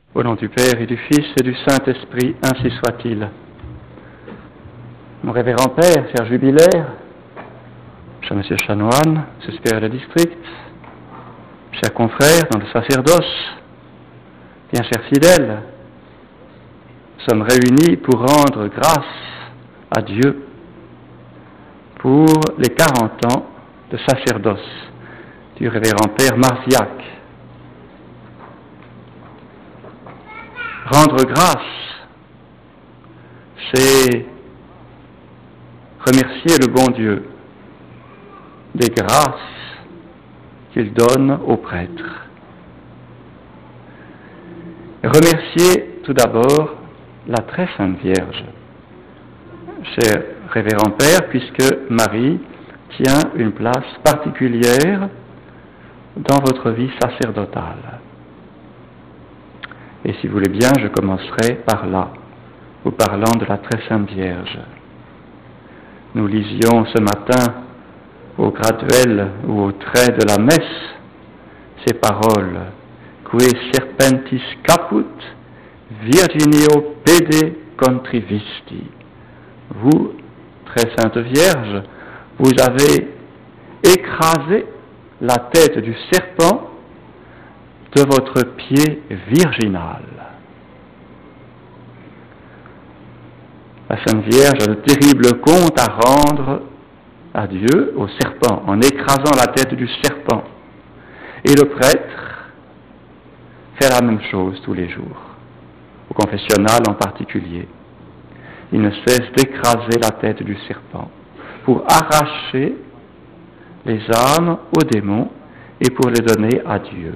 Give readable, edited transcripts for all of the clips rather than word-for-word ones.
Au nom du Père et du Fils et du Saint-Esprit, ainsi soit-il. Mon révérend Père, cher jubilaire, cher Monsieur Chanoine, supérieur de district, chers confrères dans le sacerdoce, bien chers fidèles, nous sommes réunis pour rendre grâce à Dieu pour les 40 ans de sacerdoce du révérend Père Marziac. Rendre grâce, c'est remercier le bon Dieu des grâces qu'il donne aux prêtres. Remercier tout d'abord la très sainte Vierge, cher révérend Père, puisque Marie tient une place particulière dans votre vie sacerdotale. Et si vous voulez bien, je commencerai par là, vous parlant de la très sainte Vierge. Nous lisions ce matin au graduel ou au trait de la messe ces paroles « Que serpentis caput, Virginio pede contrivisti ». Vous, très sainte Vierge, vous avez écrasé la tête du serpent de votre pied virginal. La Sainte Vierge a de terribles comptes à rendre à Dieu, au serpent, en écrasant la tête du serpent. Et le prêtre fait la même chose tous les jours, au confessionnal en particulier. Il ne cesse d'écraser la tête du serpent pour arracher les âmes aux démons et pour les donner à Dieu.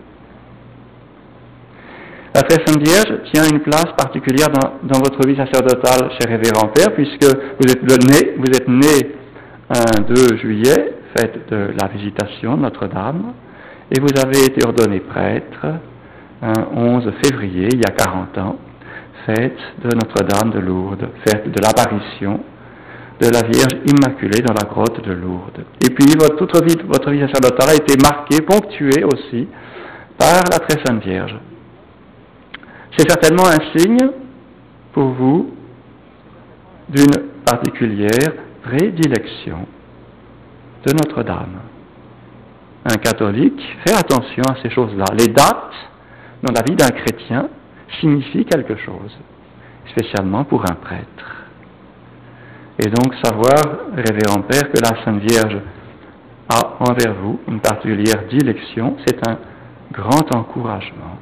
La très sainte Vierge tient une place particulière dans votre vie sacerdotale, cher révérend Père, puisque vous êtes né un 2 juillet, fête de la Visitation de Notre-Dame, et vous avez été ordonné prêtre un 11 février, il y a 40 ans, fête de Notre-Dame de Lourdes, fête de l'apparition de la Vierge Immaculée dans la grotte de Lourdes. Et puis votre vie sacerdotale a été marquée, ponctuée aussi, par la très sainte Vierge. C'est certainement un signe pour vous d'une particulière prédilection de Notre-Dame. Un catholique fait attention à ces choses-là. Les dates dans la vie d'un chrétien signifient quelque chose, spécialement pour un prêtre. Et donc savoir, révérend Père, que la Sainte Vierge a envers vous une particulière dilection, c'est un grand encouragement.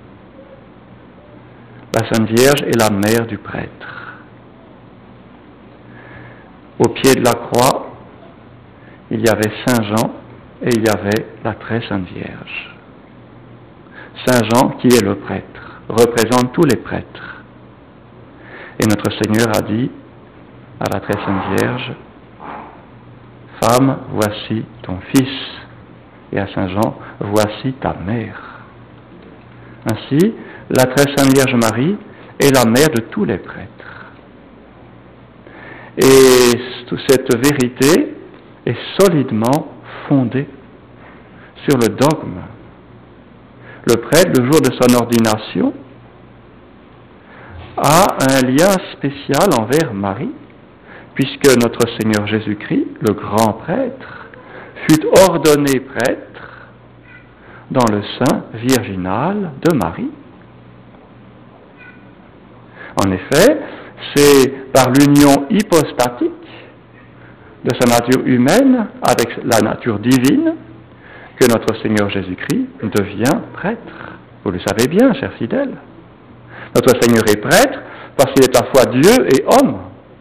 La Sainte Vierge est la mère du prêtre. Au pied de la croix, il y avait Saint Jean et il y avait la très Sainte Vierge. Saint Jean, qui est le prêtre, représente tous les prêtres. Et notre Seigneur a dit à la très Sainte Vierge, « Femme, voici ton fils. » Et à Saint Jean, « Voici ta mère. » Ainsi, la très sainte Vierge Marie est la mère de tous les prêtres. Et toute cette vérité est solidement fondée sur le dogme. Le prêtre, le jour de son ordination, a un lien spécial envers Marie, puisque notre Seigneur Jésus-Christ, le grand prêtre, fut ordonné prêtre dans le sein virginal de Marie. En effet, c'est par l'union hypostatique de sa nature humaine avec la nature divine que notre Seigneur Jésus-Christ devient prêtre. Vous le savez bien, chers fidèles. Notre Seigneur est prêtre parce qu'il est à la fois Dieu et homme.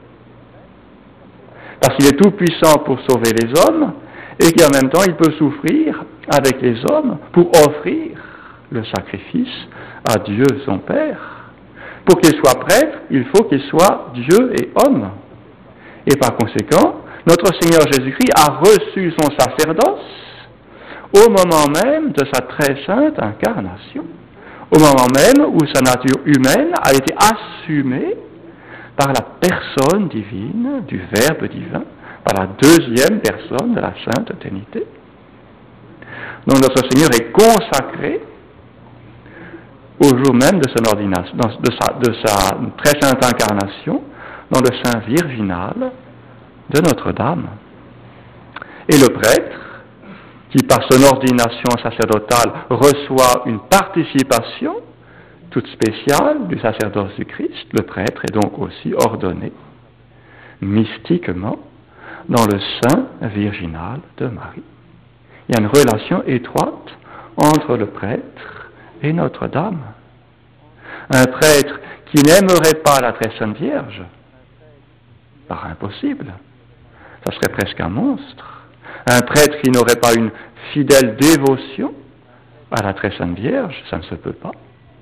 Parce qu'il est tout puissant pour sauver les hommes et qu'en même temps il peut souffrir avec les hommes pour offrir le sacrifice à Dieu son Père. Pour qu'il soit prêtre, il faut qu'il soit Dieu et homme. Et par conséquent, notre Seigneur Jésus-Christ a reçu son sacerdoce au moment même de sa très sainte incarnation, au moment même où sa nature humaine a été assumée par la personne divine du Verbe divin, par la deuxième personne de la Sainte Trinité. Donc notre Seigneur est consacré au jour même de son ordination, de sa très sainte incarnation, dans le sein virginal de Notre-Dame. Et le prêtre, qui par son ordination sacerdotale reçoit une participation toute spéciale du sacerdoce du Christ, le prêtre est donc aussi ordonné mystiquement dans le sein virginal de Marie. Il y a une relation étroite entre le prêtre et Notre-Dame. Un prêtre qui n'aimerait pas la très sainte Vierge, par impossible, ça serait presque un monstre. Un prêtre qui n'aurait pas une fidèle dévotion à la très sainte Vierge, ça ne se peut pas.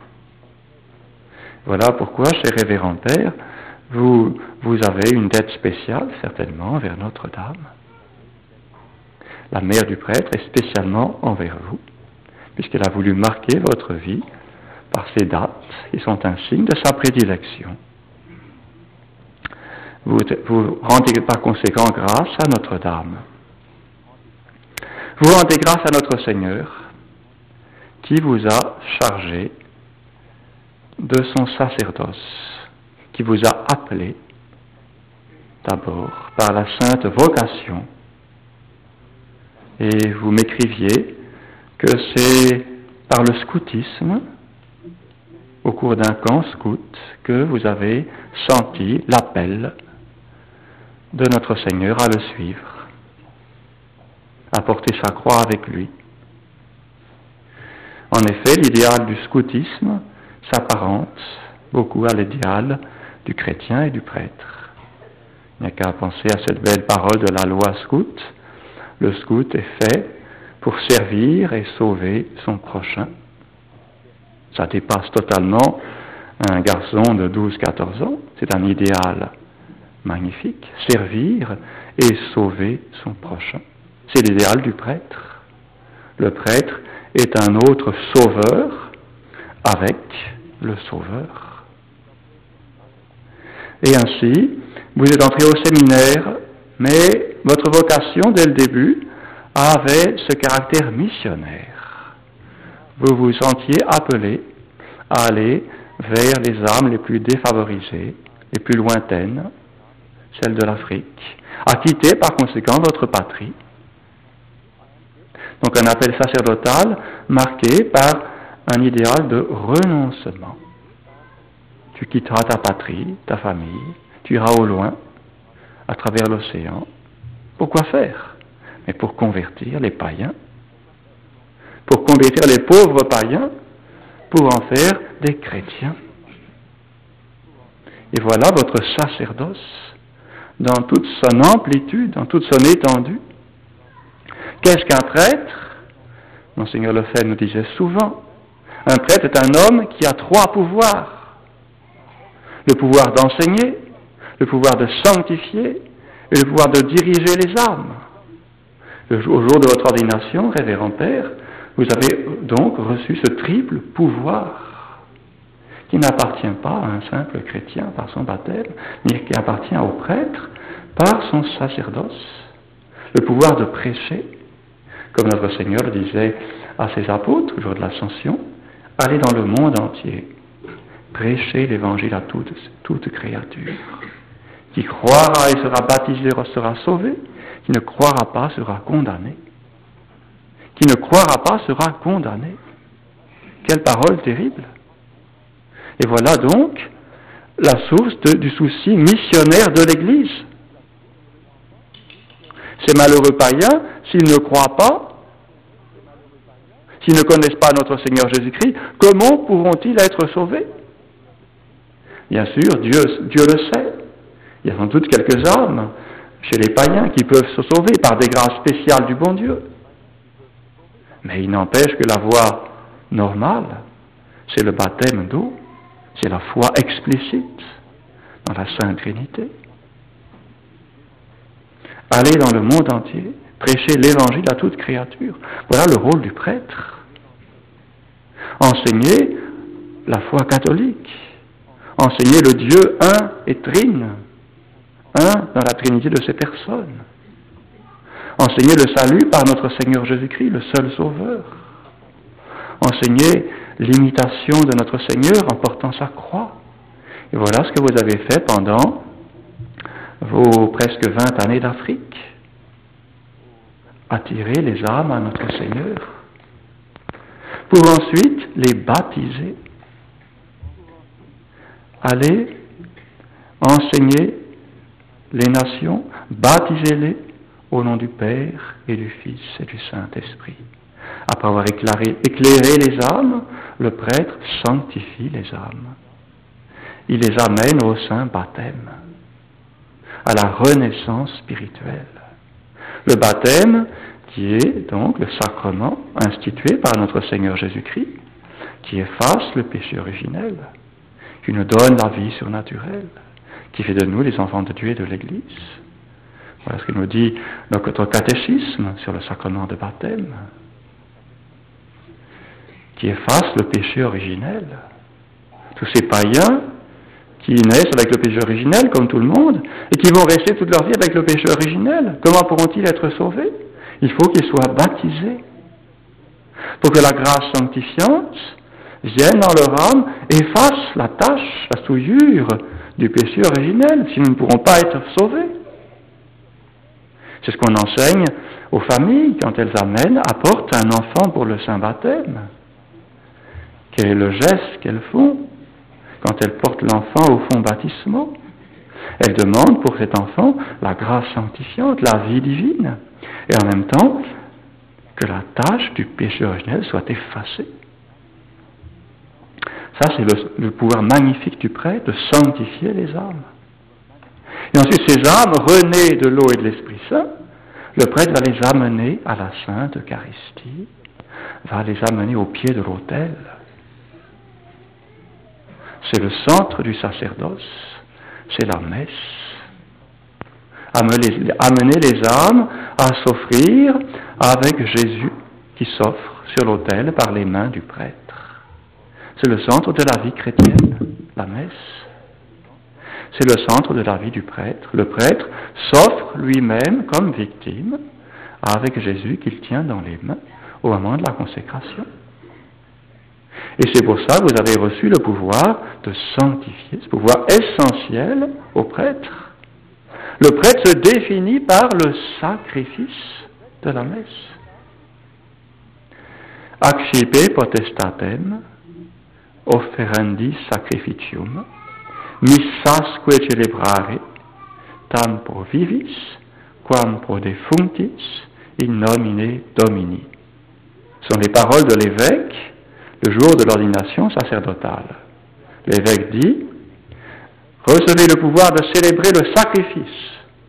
Voilà pourquoi, cher révérend Père, vous avez une dette spéciale, certainement, envers Notre-Dame. La mère du prêtre est spécialement envers vous, puisqu'elle a voulu marquer votre vie par ces dates qui sont un signe de sa prédilection. Vous rendez par conséquent grâce à Notre-Dame. Vous rendez grâce à notre Seigneur qui vous a chargé de son sacerdoce, qui vous a appelé d'abord par la sainte vocation. Et vous m'écriviez que c'est par le scoutisme, au cours d'un camp scout, que vous avez senti l'appel de notre Seigneur à le suivre, à porter sa croix avec lui. En effet, l'idéal du scoutisme s'apparente beaucoup à l'idéal du chrétien et du prêtre. Il n'y a qu'à penser à cette belle parole de la loi scout. Le scout est fait pour servir et sauver son prochain. Ça dépasse totalement un garçon de 12-14 ans. C'est un idéal magnifique. Servir et sauver son prochain. C'est l'idéal du prêtre. Le prêtre est un autre sauveur avec le Sauveur. Et ainsi, vous êtes entré au séminaire, mais votre vocation, dès le début, avait ce caractère missionnaire. Vous vous sentiez appelé à aller vers les âmes les plus défavorisées, les plus lointaines, celles de l'Afrique, à quitter par conséquent votre patrie. Donc un appel sacerdotal marqué par un idéal de renoncement. Tu quitteras ta patrie, ta famille, tu iras au loin, à travers l'océan. Pourquoi faire? Mais pour convertir les païens, pour convertir les pauvres païens, pour en faire des chrétiens. Et voilà votre sacerdoce dans toute son amplitude, dans toute son étendue. Qu'est-ce qu'un prêtre? Monseigneur Lefebvre nous disait souvent, un prêtre est un homme qui a 3 pouvoirs. Le pouvoir d'enseigner, le pouvoir de sanctifier et le pouvoir de diriger les âmes. Au jour de votre ordination, révérend Père, vous avez donc reçu ce triple pouvoir qui n'appartient pas à un simple chrétien par son baptême, mais qui appartient au prêtre par son sacerdoce. Le pouvoir de prêcher, comme notre Seigneur le disait à ses apôtres au jour de l'Ascension, allez dans le monde entier, prêchez l'évangile à toute créature. Qui croira et sera baptisé sera sauvé, qui ne croira pas sera condamné. Qui ne croira pas sera condamné. Quelle parole terrible! Et voilà donc la source du souci missionnaire de l'Église. Ces malheureux païens, s'ils ne croient pas, s'ils ne connaissent pas notre Seigneur Jésus-Christ, comment pourront-ils être sauvés? Bien sûr, Dieu le sait. Il y a sans doute quelques âmes chez les païens qui peuvent se sauver par des grâces spéciales du bon Dieu. Mais il n'empêche que la voie normale, c'est le baptême d'eau, c'est la foi explicite dans la Sainte Trinité. Allez dans le monde entier, prêcher l'évangile à toute créature. Voilà le rôle du prêtre. Enseigner la foi catholique. Enseigner le Dieu un et trine. Un dans la Trinité de ses personnes. Enseigner le salut par notre Seigneur Jésus-Christ, le seul Sauveur. Enseigner l'imitation de notre Seigneur en portant sa croix. Et voilà ce que vous avez fait pendant vos presque 20 années d'Afrique. Attirer les âmes à notre Seigneur, pour ensuite les baptiser. Allez enseigner les nations, baptisez-les au nom du Père et du Fils et du Saint-Esprit. Après avoir éclairé les âmes, le prêtre sanctifie les âmes. Il les amène au saint baptême, à la renaissance spirituelle. Le baptême qui est donc le sacrement institué par notre Seigneur Jésus-Christ, qui efface le péché originel, qui nous donne la vie surnaturelle, qui fait de nous les enfants de Dieu et de l'Église. Voilà ce que nous dit notre catéchisme sur le sacrement de baptême, qui efface le péché originel. Tous ces païens qui naissent avec le péché originel, comme tout le monde, et qui vont rester toute leur vie avec le péché originel, comment pourront-ils être sauvés? Il faut qu'ils soient baptisés, pour que la grâce sanctifiante vienne dans leur âme, efface la tache, la souillure du péché originel, sinon nous ne pourrons pas être sauvés. C'est ce qu'on enseigne aux familles quand elles apportent un enfant pour le saint baptême. Quel est le geste qu'elles font quand elles portent l'enfant au fond baptismaux? Elles demandent pour cet enfant la grâce sanctifiante, la vie divine, et en même temps que la tâche du péché originel soit effacée. Ça, c'est le pouvoir magnifique du prêtre de sanctifier les âmes. Et ensuite, ces âmes, renées de l'eau et de l'Esprit Saint, le prêtre va les amener à la Sainte Eucharistie, va les amener au pied de l'autel. C'est le centre du sacerdoce, c'est la messe. Amener les âmes à s'offrir avec Jésus qui s'offre sur l'autel par les mains du prêtre. C'est le centre de la vie chrétienne, la messe. C'est le centre de la vie du prêtre. Le prêtre s'offre lui-même comme victime avec Jésus qu'il tient dans les mains au moment de la consécration. Et c'est pour ça que vous avez reçu le pouvoir de sanctifier, ce pouvoir essentiel au prêtre. Le prêtre se définit par le sacrifice de la messe. Accipe potestatem, offerendis sacrificium, missasque celebrare, tam pro vivis, quam pro defunctis, in nomine Domini. Ce sont les paroles de l'évêque le jour de l'ordination sacerdotale. L'évêque dit: recevez le pouvoir de célébrer le sacrifice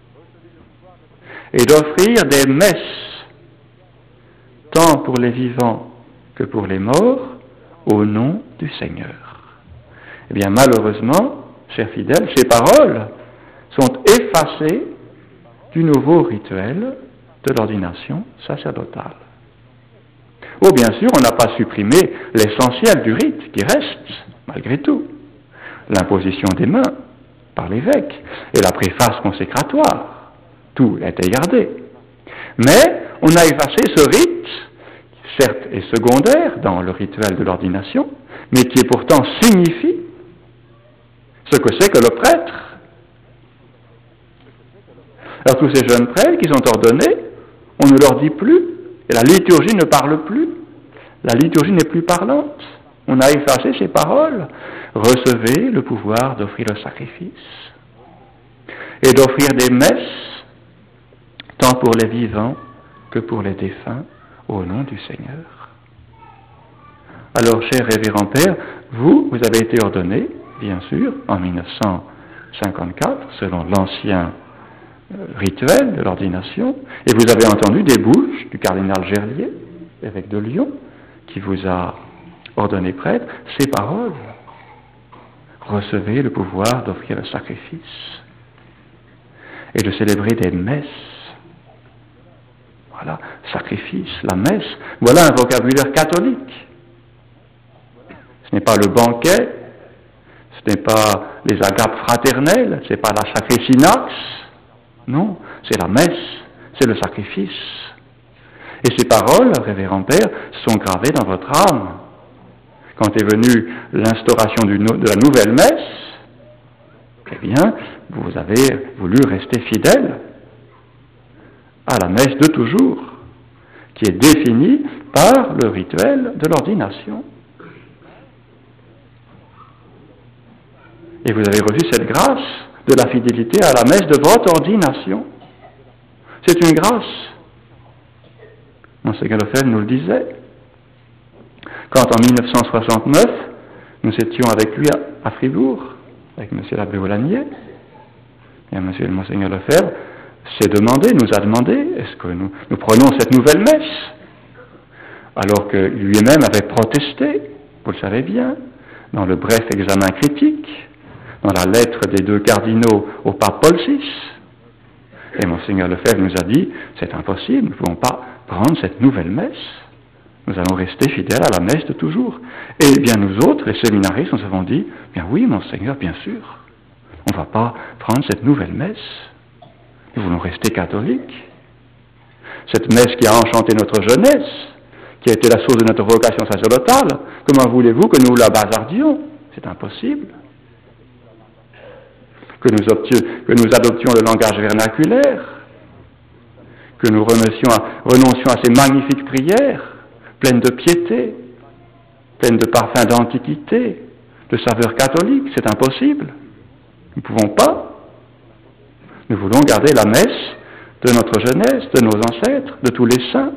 et d'offrir des messes, tant pour les vivants que pour les morts, au nom du Seigneur. Eh bien, malheureusement, chers fidèles, ces paroles sont effacées du nouveau rituel de l'ordination sacerdotale. Oh, bien sûr, on n'a pas supprimé l'essentiel du rite qui reste, malgré tout. L'imposition des mains par l'évêque et la préface consécratoire. Tout a été gardé. Mais on a effacé ce rite, qui certes est secondaire dans le rituel de l'ordination, mais qui pourtant signifie ce que c'est que le prêtre. Alors tous ces jeunes prêtres qui sont ordonnés, on ne leur dit plus, et la liturgie ne parle plus, la liturgie n'est plus parlante. On a effacé ces paroles. Recevez le pouvoir d'offrir le sacrifice et d'offrir des messes, tant pour les vivants que pour les défunts, au nom du Seigneur. Alors, cher révérend Père, vous avez été ordonné, bien sûr, en 1954, selon l'ancien rituel de l'ordination, et vous avez entendu des bouches du cardinal Gerlier, évêque de Lyon, qui vous a ordonné prêtre, ces paroles. Recevez le pouvoir d'offrir le sacrifice et de célébrer des messes. Voilà, sacrifice, la messe, voilà un vocabulaire catholique. Ce n'est pas le banquet, ce n'est pas les agapes fraternelles, ce n'est pas la sacré-synax, non, c'est la messe, c'est le sacrifice. Et ces paroles, révérend Père, sont gravées dans votre âme. quand est venue l'instauration de la nouvelle messe, eh bien, vous avez voulu rester fidèle à la messe de toujours, qui est définie par le rituel de l'ordination. Et vous avez reçu cette grâce de la fidélité à la messe de votre ordination. C'est une grâce. Monseigneur Lefebvre nous le disait. Quand en 1969, nous étions avec lui à Fribourg, avec M. l'abbé Aulagnier, et Monseigneur Lefebvre nous a demandé, est-ce que nous prenons cette nouvelle messe? Alors que lui-même avait protesté, vous le savez bien, dans le bref examen critique, dans la lettre des 2 cardinaux au pape Paul VI. Et Monseigneur Lefebvre nous a dit, c'est impossible, nous ne pouvons pas prendre cette nouvelle messe. Nous allons rester fidèles à la messe de toujours. Et bien nous autres, les séminaristes, nous avons dit, bien oui, Monseigneur, bien sûr. On ne va pas prendre cette nouvelle messe. Nous voulons rester catholiques. Cette messe qui a enchanté notre jeunesse, qui a été la source de notre vocation sacerdotale, comment voulez-vous que nous la bazardions? C'est impossible. Que nous adoptions le langage vernaculaire, que nous renoncions à ces magnifiques prières, pleines de piété, pleines de parfums d'antiquité, de saveur catholique, c'est impossible. Nous ne pouvons pas. Nous voulons garder la messe de notre jeunesse, de nos ancêtres, de tous les saints.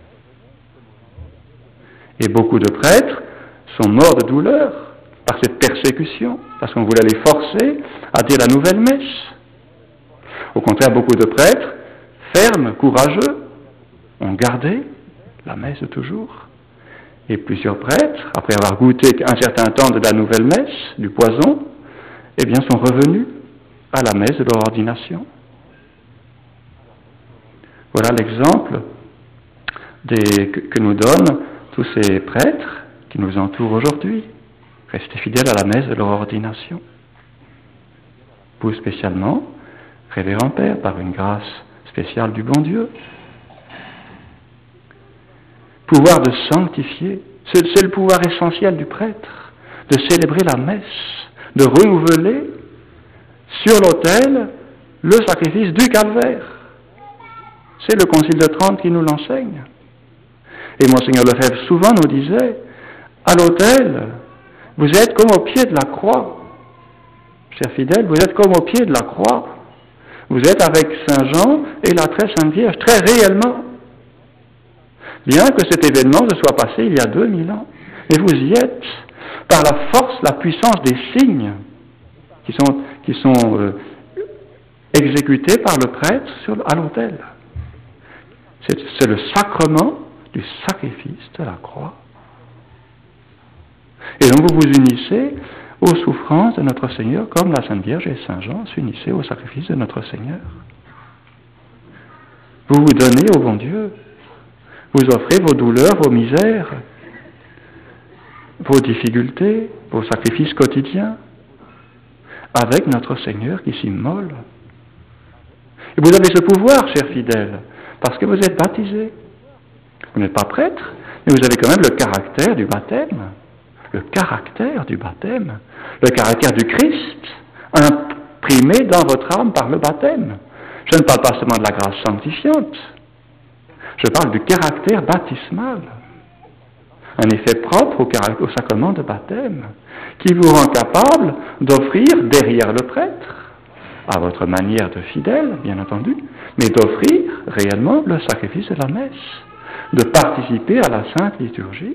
Et beaucoup de prêtres sont morts de douleur par cette persécution, parce qu'on voulait les forcer à dire la nouvelle messe. Au contraire, beaucoup de prêtres, fermes, courageux, ont gardé la messe de toujours. Et plusieurs prêtres, après avoir goûté un certain temps de la nouvelle messe, du poison, eh bien, sont revenus à la messe de leur ordination. Voilà l'exemple que nous donnent tous ces prêtres qui nous entourent aujourd'hui. Restez fidèles à la messe de leur ordination. Vous spécialement, Révérend Père, par une grâce spéciale du bon Dieu. Pouvoir de sanctifier, c'est le pouvoir essentiel du prêtre, de célébrer la messe, de renouveler sur l'autel le sacrifice du calvaire. C'est le Concile de Trente qui nous l'enseigne. Et Monseigneur Lefebvre souvent nous disait, à l'autel, vous êtes comme au pied de la croix. Chers fidèles, vous êtes comme au pied de la croix. Vous êtes avec Saint Jean et la très Sainte Vierge, très réellement. Bien que cet événement se soit passé il y a 2000 ans. Mais vous y êtes, par la force, la puissance des signes qui sont exécutés par le prêtre à l'autel. C'est le sacrement du sacrifice de la croix. Et donc vous vous unissez aux souffrances de notre Seigneur comme la Sainte Vierge et Saint Jean s'unissaient au sacrifice de notre Seigneur. Vous vous donnez au bon Dieu. Vous offrez vos douleurs, vos misères, vos difficultés, vos sacrifices quotidiens avec notre Seigneur qui s'immole. Et vous avez ce pouvoir, chers fidèles, parce que vous êtes baptisés. Vous n'êtes pas prêtre, mais vous avez quand même le caractère du baptême. Le caractère du baptême, le caractère du Christ, imprimé dans votre âme par le baptême. Je ne parle pas seulement de la grâce sanctifiante, je parle du caractère baptismal, un effet propre au sacrement de baptême, qui vous rend capable d'offrir derrière le prêtre, à votre manière de fidèle, bien entendu, mais d'offrir réellement le sacrifice de la messe, de participer à la sainte liturgie.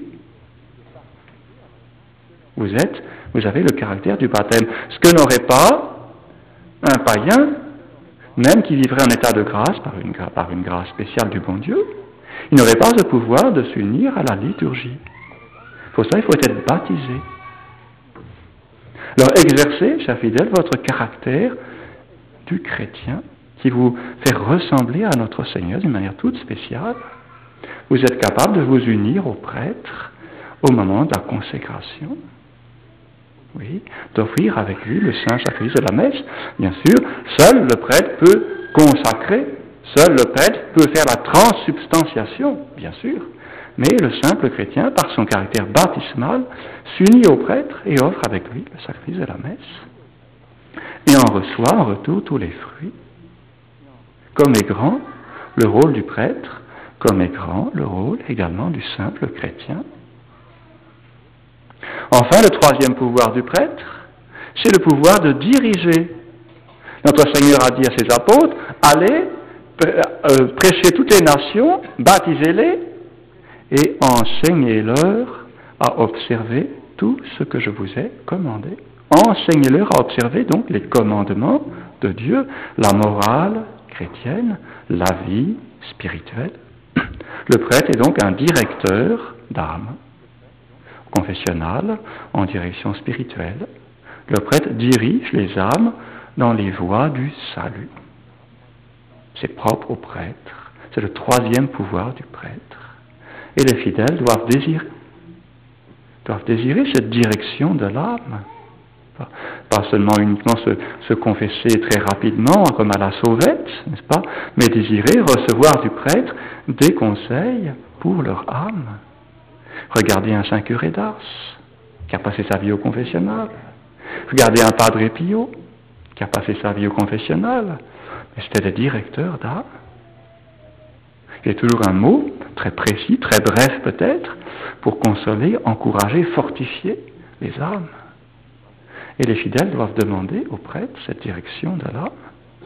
Vous avez le caractère du baptême, ce que n'aurait pas un païen, même qui vivrait en état de grâce par une grâce spéciale du bon Dieu. Il n'aurait pas le pouvoir de s'unir à la liturgie. Pour ça, il faut être baptisé. Alors exercez, chers fidèles, votre caractère du chrétien qui vous fait ressembler à notre Seigneur d'une manière toute spéciale. Vous êtes capable de vous unir au prêtre au moment de la consécration. Oui, d'offrir avec lui le saint sacrifice de la messe. Bien sûr, seul le prêtre peut consacrer, seul le prêtre peut faire la transsubstantiation, bien sûr. Mais le simple chrétien, par son caractère baptismal, s'unit au prêtre et offre avec lui le sacrifice de la messe. Et en reçoit en retour tous les fruits. Comme est grand le rôle du prêtre, comme est grand le rôle également du simple chrétien. Enfin, le troisième pouvoir du prêtre, c'est le pouvoir de diriger. Notre Seigneur a dit à ses apôtres, allez, prêchez toutes les nations, baptisez-les et enseignez-leur à observer tout ce que je vous ai commandé. Enseignez-leur à observer donc les commandements de Dieu, la morale chrétienne, la vie spirituelle. Le prêtre est donc un directeur d'âme, confessionnal, en direction spirituelle. Le prêtre dirige les âmes dans les voies du salut. C'est propre au prêtre. C'est le troisième pouvoir du prêtre. Et les fidèles doivent désirer cette direction de l'âme. Pas seulement uniquement se confesser très rapidement, comme à la sauvette, n'est-ce pas, mais désirer recevoir du prêtre des conseils pour leur âme. Regardez un saint curé d'Ars, qui a passé sa vie au confessionnal. Regardez un padre Pio, qui a passé sa vie au confessionnal. Mais c'était des directeurs d'âme. Il y a toujours un mot, très précis, très bref peut-être, pour consoler, encourager, fortifier les âmes. Et les fidèles doivent demander au prêtre cette direction de l'âme.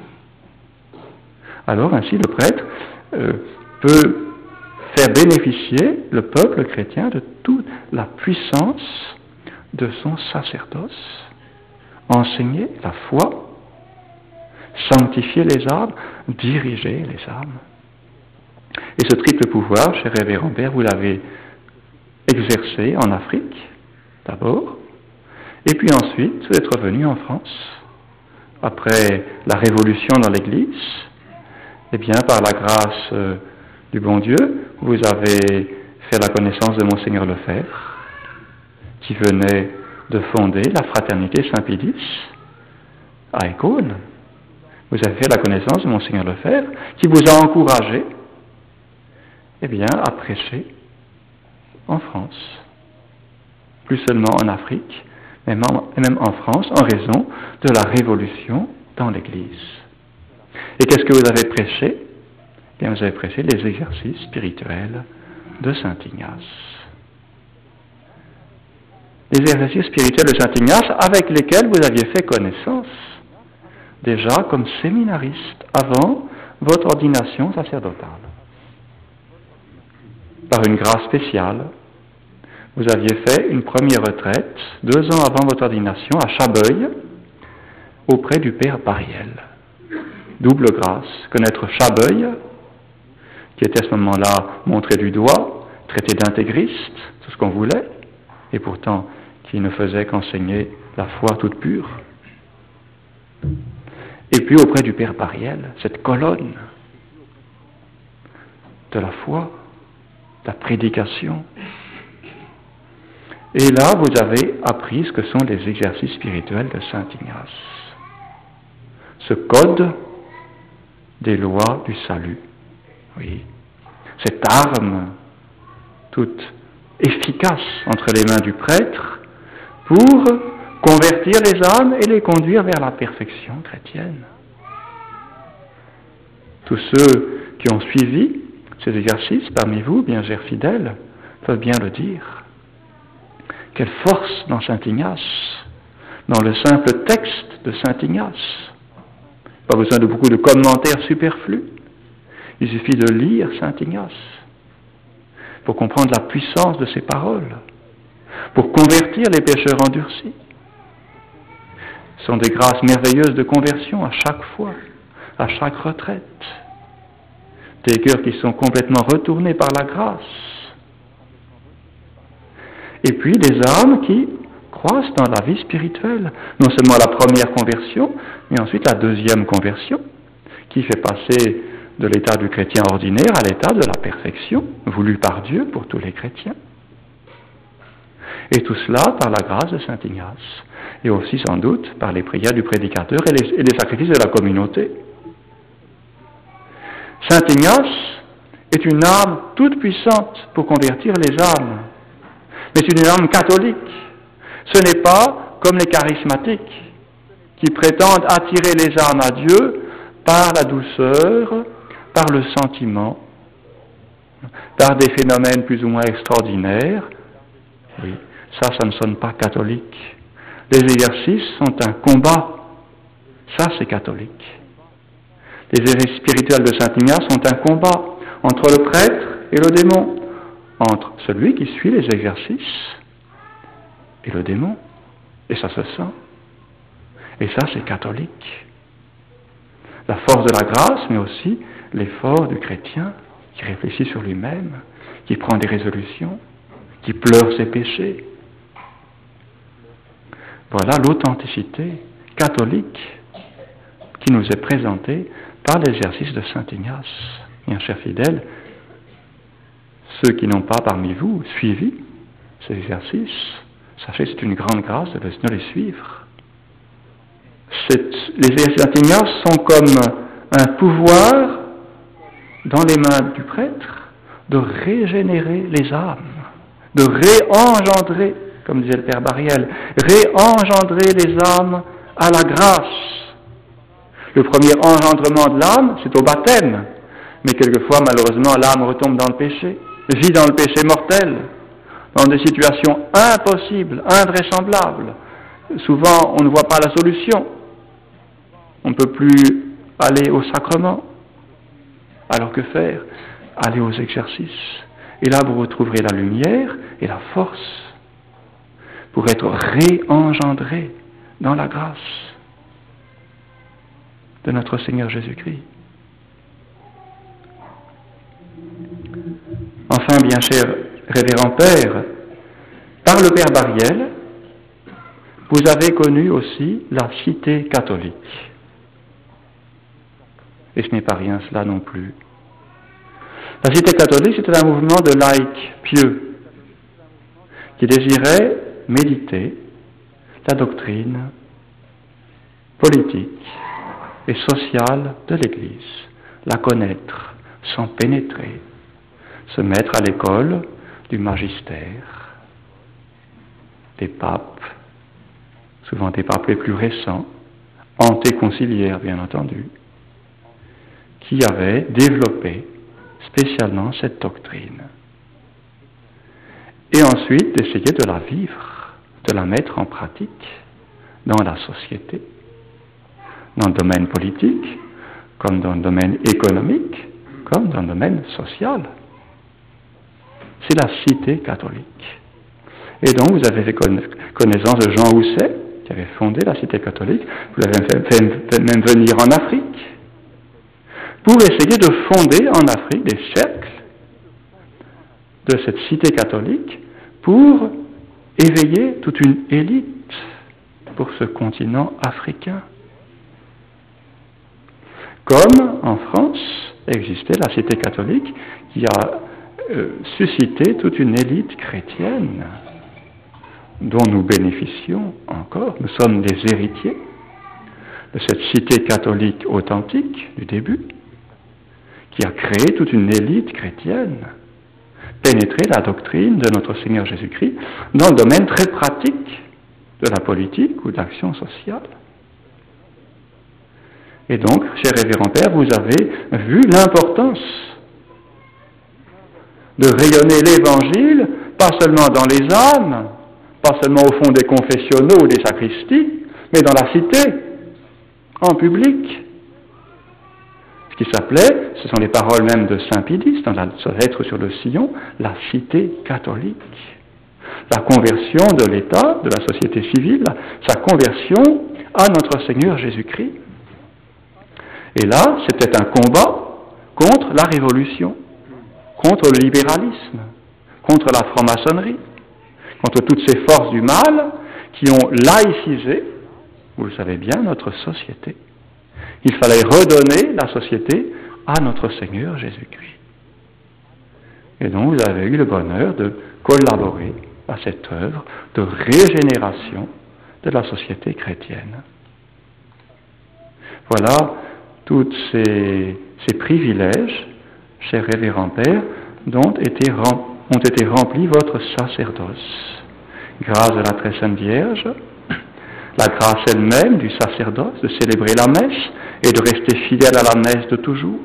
Alors ainsi le prêtre peut faire bénéficier le peuple chrétien de toute la puissance de son sacerdoce, enseigner la foi, sanctifier les âmes, diriger les âmes. Et ce triple pouvoir, cher révérend Père, vous l'avez exercé en Afrique, d'abord, et puis ensuite, vous êtes revenu en France. Après la révolution dans l'Église, eh bien, par la grâce du bon Dieu, vous avez fait la connaissance de Monseigneur Lefebvre, qui venait de fonder la Fraternité Saint-Pédis à Écône. Vous avez fait la connaissance de Monseigneur Lefebvre, qui vous a encouragé, eh bien, à prêcher en France. Plus seulement en Afrique, mais même en France, en raison de la révolution dans l'Église. Et qu'est-ce que vous avez prêché? Eh bien, vous avez prêché les exercices spirituels de Saint Ignace. Les exercices spirituels de Saint Ignace avec lesquels vous aviez fait connaissance, déjà comme séminariste, avant votre ordination sacerdotale. Par une grâce spéciale, vous aviez fait une première retraite, 2 ans avant votre ordination, à Chabeuil, auprès du Père Bariel. Double grâce, connaître Chabeuil, qui était à ce moment-là montré du doigt, traité d'intégriste, tout ce qu'on voulait, et pourtant qui ne faisait qu'enseigner la foi toute pure. Et puis auprès du Père Bariel, cette colonne de la foi, de la prédication. Et là, vous avez appris ce que sont les exercices spirituels de Saint Ignace. Ce code des lois du salut. Oui. Cette arme toute efficace entre les mains du prêtre pour convertir les âmes et les conduire vers la perfection chrétienne. Tous ceux qui ont suivi ces exercices parmi vous, bien chers fidèles, peuvent bien le dire. Quelle force dans Saint Ignace, dans le simple texte de Saint Ignace. Pas besoin de beaucoup de commentaires superflus. Il suffit de lire Saint Ignace pour comprendre la puissance de ses paroles, pour convertir les pécheurs endurcis. Ce sont des grâces merveilleuses de conversion à chaque fois, à chaque retraite. Des cœurs qui sont complètement retournés par la grâce. Et puis des âmes qui croissent dans la vie spirituelle. Non seulement la première conversion, mais ensuite la deuxième conversion, qui fait passer de l'état du chrétien ordinaire à l'état de la perfection, voulue par Dieu pour tous les chrétiens. Et tout cela par la grâce de Saint Ignace, et aussi sans doute par les prières du prédicateur et les sacrifices de la communauté. Saint Ignace est une arme toute puissante pour convertir les âmes. Mais c'est une arme catholique. Ce n'est pas comme les charismatiques qui prétendent attirer les âmes à Dieu par la douceur, par le sentiment, par des phénomènes plus ou moins extraordinaires. Oui, ça ne sonne pas catholique. Les exercices sont un combat. Ça, c'est catholique. Les exercices spirituels de Saint Ignace sont un combat entre le prêtre et le démon, entre celui qui suit les exercices et le démon. Et ça se sent. Et ça, c'est catholique. La force de la grâce, mais aussi l'effort du chrétien qui réfléchit sur lui-même, qui prend des résolutions, qui pleure ses péchés. Voilà l'authenticité catholique qui nous est présentée par l'exercice de Saint Ignace. Bien chers fidèles, ceux qui n'ont pas parmi vous suivi ces exercices, sachez que c'est une grande grâce de les suivre. Les exercices de Saint Ignace sont comme un pouvoir dans les mains du prêtre de régénérer les âmes, de réengendrer, comme disait le Père Bariel, réengendrer les âmes à la grâce. Le premier engendrement de l'âme, c'est au baptême, mais quelquefois, malheureusement, l'âme retombe dans le péché, vit dans le péché mortel, dans des situations impossibles, invraisemblables. Souvent, on ne voit pas la solution. On ne peut plus aller au sacrement. Alors que faire? Aller aux exercices. Et là, vous retrouverez la lumière et la force pour être réengendré dans la grâce de notre Seigneur Jésus-Christ. Enfin, bien cher révérend Père, par le Père Bariel, vous avez connu aussi la cité catholique. Et ce n'est pas rien cela non plus. La cité catholique, c'était un mouvement de laïcs pieux qui désirait méditer la doctrine politique et sociale de l'Église, la connaître, s'en pénétrer, se mettre à l'école du magistère, des papes, souvent des papes les plus récents, antéconciliaires bien entendu, qui avaient développé spécialement cette doctrine. Et ensuite d'essayer de la vivre, de la mettre en pratique dans la société, dans le domaine politique, comme dans le domaine économique, comme dans le domaine social. C'est la cité catholique. Et donc vous avez fait connaissance de Jean Housset, qui avait fondé la cité catholique, vous l'avez fait même venir en Afrique, pour essayer de fonder en Afrique des cercles de cette cité catholique pour éveiller toute une élite pour ce continent africain. Comme en France existait la cité catholique qui a suscité toute une élite chrétienne dont nous bénéficions encore. Nous sommes des héritiers de cette cité catholique authentique du début qui a créé toute une élite chrétienne, pénétré la doctrine de notre Seigneur Jésus-Christ dans le domaine très pratique de la politique ou de l'action sociale. Et donc, cher révérend Père, vous avez vu l'importance de rayonner l'Évangile, pas seulement dans les âmes, pas seulement au fond des confessionnaux ou des sacristies, mais dans la cité, en public. Ce qui s'appelait, ce sont les paroles même de Saint Pidis, dans la lettre sur le sillon, la cité catholique. La conversion de l'État, de la société civile, sa conversion à notre Seigneur Jésus-Christ. Et là, c'était un combat contre la révolution, contre le libéralisme, contre la franc-maçonnerie, contre toutes ces forces du mal qui ont laïcisé, vous le savez bien, notre société. Il fallait redonner la société à notre Seigneur Jésus-Christ. Et donc vous avez eu le bonheur de collaborer à cette œuvre de régénération de la société chrétienne. Voilà tous ces privilèges cher révérend Père, dont ont été remplis votre sacerdoce. Grâce de la très sainte Vierge, la grâce elle-même du sacerdoce de célébrer la messe et de rester fidèle à la messe de toujours.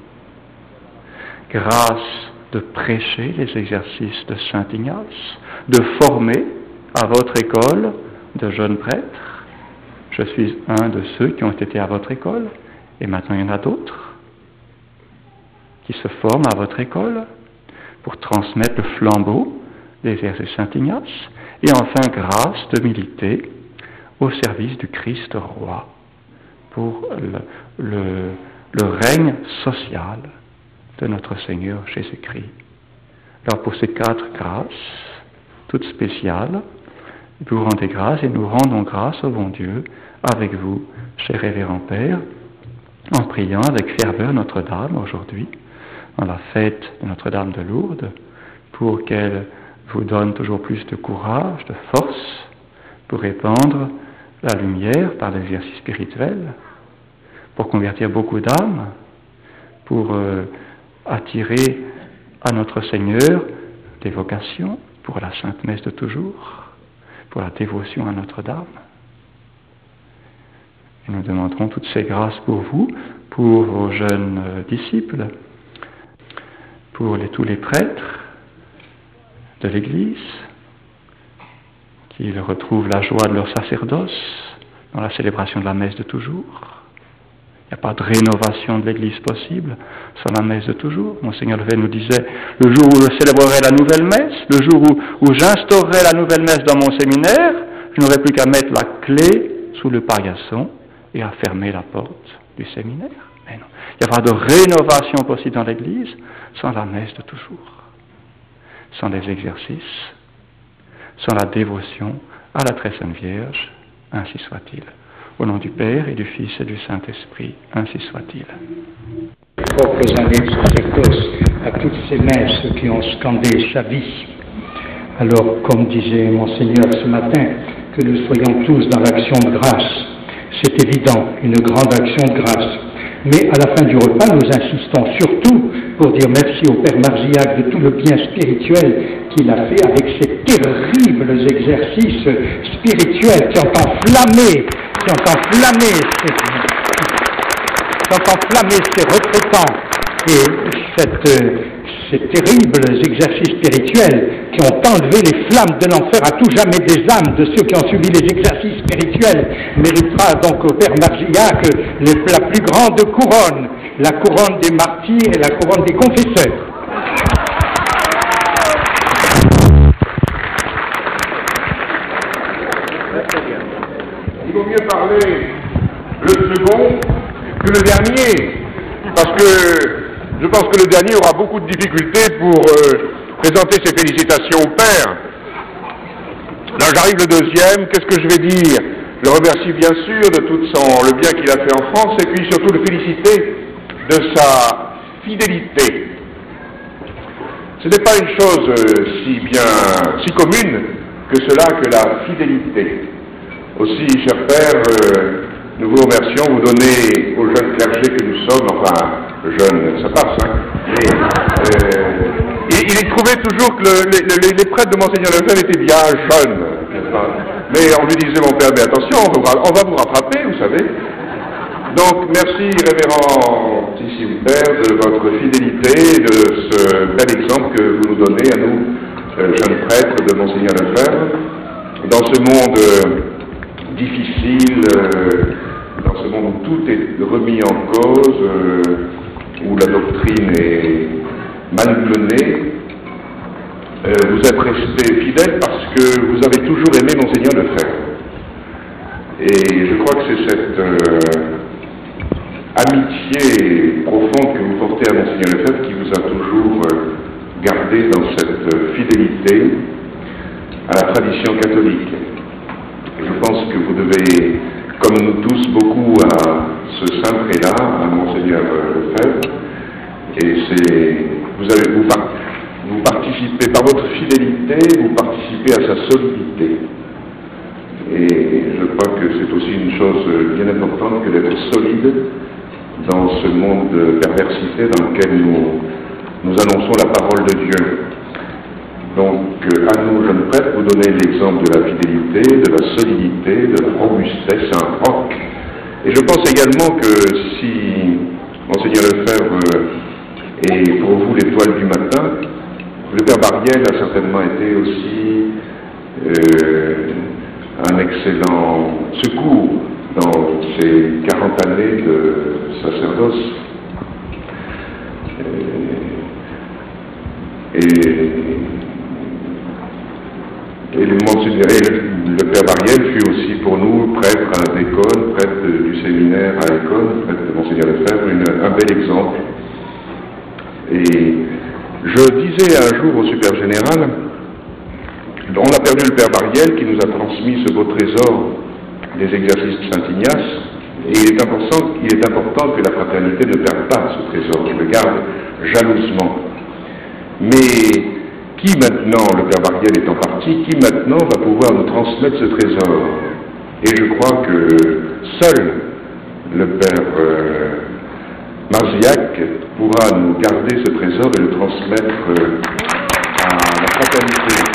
Grâce de prêcher les exercices de Saint Ignace, de former à votre école de jeunes prêtres. Je suis un de ceux qui ont été à votre école, et maintenant il y en a d'autres qui se forment à votre école pour transmettre le flambeau des exercices de Saint Ignace, et enfin grâce de militer au service du Christ roi pour le règne social de notre Seigneur Jésus-Christ. Alors pour ces 4 grâces, toutes spéciales, vous rendez grâce et nous rendons grâce au bon Dieu avec vous, cher révérend Père, en priant avec ferveur Notre-Dame aujourd'hui, dans la fête de Notre-Dame de Lourdes, pour qu'elle vous donne toujours plus de courage, de force, pour répandre la lumière par l'exercice spirituel, pour convertir beaucoup d'âmes, pour attirer à notre Seigneur des vocations, pour la Sainte Messe de toujours, pour la dévotion à Notre-Dame. Et nous demanderons toutes ces grâces pour vous, pour vos jeunes disciples, pour tous les prêtres de l'Église, qu'ils retrouvent la joie de leur sacerdoce dans la célébration de la messe de toujours. Il n'y a pas de rénovation de l'Église possible sans la messe de toujours. Monseigneur Lefebvre nous disait, le jour où je célébrerai la nouvelle messe, le jour où j'instaurerai la nouvelle messe dans mon séminaire, je n'aurai plus qu'à mettre la clé sous le paillasson et à fermer la porte du séminaire. Mais non, il n'y a pas de rénovation possible dans l'Église sans la messe de toujours, sans les exercices, sans la dévotion à la très sainte Vierge, ainsi soit-il. Au nom du Père et du Fils et du Saint-Esprit, ainsi soit-il. Propres années de sacerdoce à toutes ces messes qui ont scandé sa vie. Alors, comme disait Monseigneur ce matin, que nous soyons tous dans l'action de grâce. C'est évident, une grande action de grâce. Mais à la fin du repas, nous insistons surtout pour dire merci au Père Margiac de tout le bien spirituel qu'il a fait avec ces terribles exercices spirituels qui ont enflammé ces retraitants et ces terribles exercices spirituels qui ont enlevé les flammes de l'enfer à tout jamais des âmes de ceux qui ont subi les exercices spirituels, méritera donc au Père Margiac la plus grande couronne, la couronne des martyrs et la couronne des confesseurs. Il vaut mieux parler le second que le dernier, parce que je pense que le dernier aura beaucoup de difficultés pour présenter ses félicitations au Père. Là, j'arrive le deuxième, qu'est-ce que je vais dire? Je le remercie bien sûr de tout le bien qu'il a fait en France, et puis surtout le féliciter de sa fidélité. Ce n'est pas une chose si commune que cela, que la fidélité. Aussi, cher Père, nous vous remercions, vous donnez aux jeunes clergés que nous sommes, enfin, jeunes, ça passe, hein, mais il trouvait toujours que les prêtres de Monseigneur Lefebvre étaient bien jeunes, n'est-ce pas? Mais on lui disait, mon Père, mais attention, on va vous rattraper, vous savez. Donc, merci, révérendissime Père, de votre fidélité, de ce bel exemple que vous nous donnez à nous, jeunes prêtres de Monseigneur Lefebvre, dans ce monde difficile, dans ce monde où tout est remis en cause, où la doctrine est malmenée. Vous êtes resté fidèle parce que vous avez toujours aimé Monseigneur Lefebvre. Et je crois que c'est cette amitié profonde que vous portez à Monseigneur Lefebvre qui vous a toujours gardé dans cette fidélité à la tradition catholique. Je pense que vous devez, comme nous tous, beaucoup à ce saint prélat, à Monseigneur Lefebvre, et vous participez, par votre fidélité, vous participez à sa solidité. Et je crois que c'est aussi une chose bien importante que d'être solide dans ce monde de perversité dans lequel nous nous annonçons la parole de Dieu. Donc, à nous, jeunes prêtres, vous donnez l'exemple de la fidélité, de la solidité, de la robustesse, un roc. Et je pense également que si Monseigneur Lefebvre est pour vous l'étoile du matin, le Père Bariel a certainement été aussi un excellent secours dans ces 40 années de sacerdoce. Et le Père Bariel fut aussi pour nous prêtre à l'école, prêtre du séminaire à l'école, prêtre de Monseigneur Lefebvre, un bel exemple. Et je disais un jour au Super Général, on a perdu le Père Bariel qui nous a transmis ce beau trésor des exercices de Saint-Ignace, et il est important que la fraternité ne perde pas ce trésor, qu'il le garde jalousement. Mais qui maintenant, le Père Bariel étant parti, qui maintenant va pouvoir nous transmettre ce trésor? Et je crois que seul le Père Marzillac pourra nous garder ce trésor et le transmettre à la fraternité.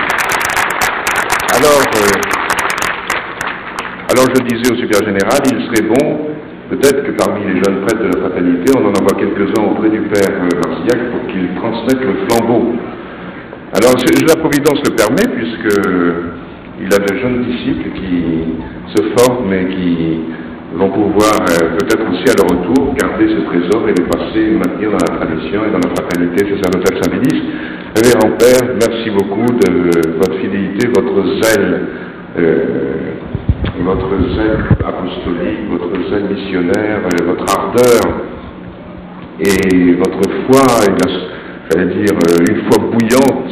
Alors je disais au Super Général, il serait bon, peut-être que parmi les jeunes prêtres de la fraternité, on en envoie quelques-uns auprès du Père Marzillac pour qu'il transmette le flambeau. Alors la Providence le permet, puisqu'il a de jeunes disciples qui se forment et qui vont pouvoir peut-être aussi à leur retour garder ce trésor et le passer, maintenir dans la tradition et dans la fraternité sacerdotale Saint-Pédis. Révérend Père, merci beaucoup de votre fidélité, votre zèle apostolique, votre zèle missionnaire, votre ardeur et votre foi, j'allais dire une foi bouillante,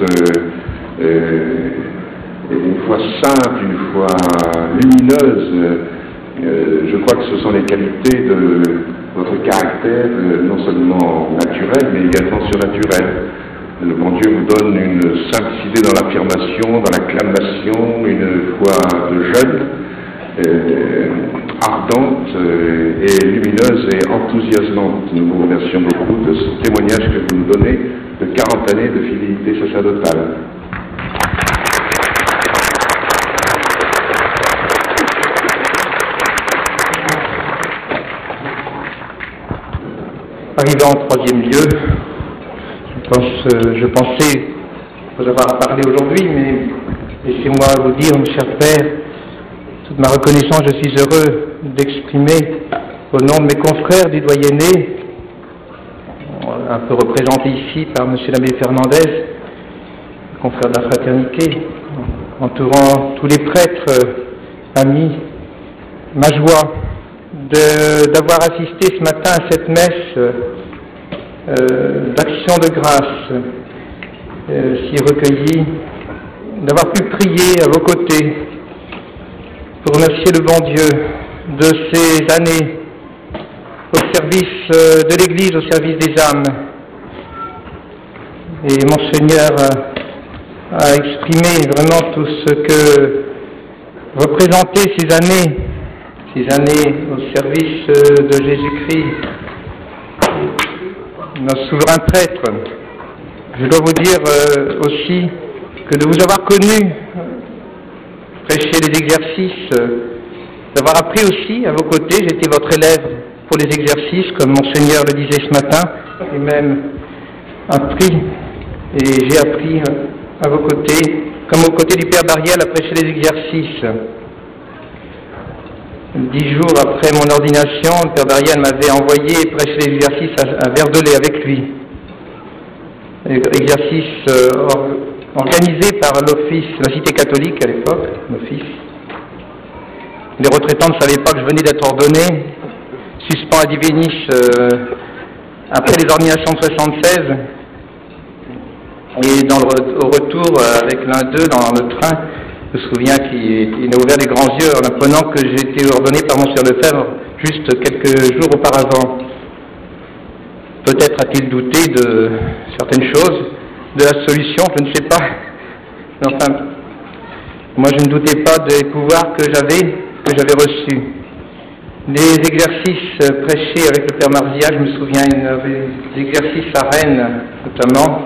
une foi sainte, une foi lumineuse. Je crois que ce sont les qualités de votre caractère, non seulement naturel, mais également surnaturel. Le bon Dieu vous donne une simplicité dans l'affirmation, dans l'acclamation, une foi de jeune, ardente et lumineuse et enthousiasmante. Nous vous remercions beaucoup de ce témoignage que vous nous donnez de 40 années de fidélité sacerdotale. Arrivant en troisième lieu, je pensais vous avoir parlé aujourd'hui, mais laissez-moi vous dire, mon cher Père, toute ma reconnaissance, je suis heureux d'exprimer au nom de mes confrères du doyenné, un peu représenté ici par M. l'abbé Fernandez, confrère de la fraternité, entourant tous les prêtres, amis, ma joie d'avoir assisté ce matin à cette messe d'action de grâce, si recueillie, d'avoir pu prier à vos côtés pour remercier le bon Dieu de ces années au service de l'Église, au service des âmes. Et Monseigneur a exprimé vraiment tout ce que représentaient ces années au service de Jésus-Christ, notre souverain prêtre. Je dois vous dire aussi que de vous avoir connu prêcher les exercices, d'avoir appris aussi à vos côtés, j'étais votre élève pour les exercices, comme Monseigneur le disait ce matin, et même appris, et j'ai appris à vos côtés, comme aux côtés du Père Bariel, à prêcher les exercices. 10 jours après mon ordination, le Père Bariel m'avait envoyé prêcher les exercices à Verdelais avec lui. Exercices organisés par l'office, la cité catholique à l'époque, l'office. Les retraitants ne savaient pas que je venais d'être ordonné, suspens à Divinis après les ordinations de 76. Et au retour avec l'un d'eux dans le train, je me souviens qu'il a ouvert les grands yeux en apprenant que j'étais ordonné par Monseigneur Lefebvre juste quelques jours auparavant. Peut-être a-t-il douté de certaines choses, de la solution, je ne sais pas. Mais enfin, moi je ne doutais pas des pouvoirs que j'avais reçus. Les exercices prêchés avec le Père Marziac, je me souviens des exercices à Rennes notamment,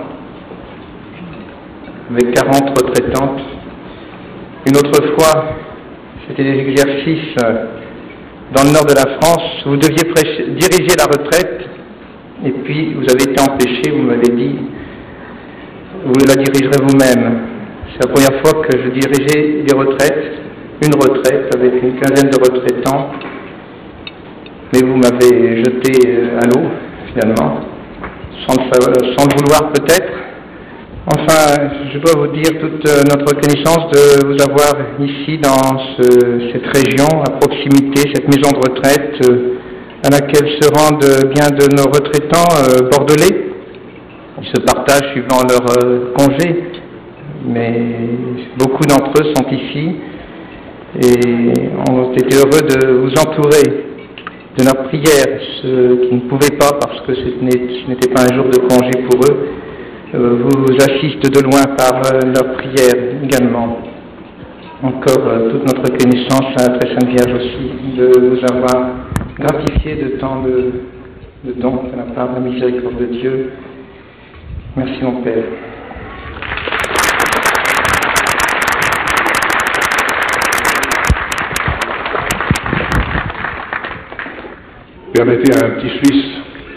avec 40 retraitantes. Une autre fois, c'était des exercices dans le nord de la France. Vous deviez diriger la retraite, et puis vous avez été empêché, vous m'avez dit, vous la dirigerez vous-même. C'est la première fois que je dirigeais des retraites, une retraite avec une quinzaine de retraitants, mais vous m'avez jeté à l'eau, finalement, sans le vouloir peut-être. Enfin, je dois vous dire toute notre reconnaissance de vous avoir ici dans cette région, à proximité, cette maison de retraite à laquelle se rendent bien de nos retraitants bordelais. Ils se partagent suivant leur congé, mais beaucoup d'entre eux sont ici et ont été heureux de vous entourer de leur prière, ceux qui ne pouvaient pas parce que ce n'était pas un jour de congé pour eux, vous assistent de loin par leur prière également. Encore toute notre reconnaissance à la Très Sainte Vierge aussi de vous avoir gratifié de tant de dons de la part de la miséricorde de Dieu. Merci mon Père. Permettez à un petit Suisse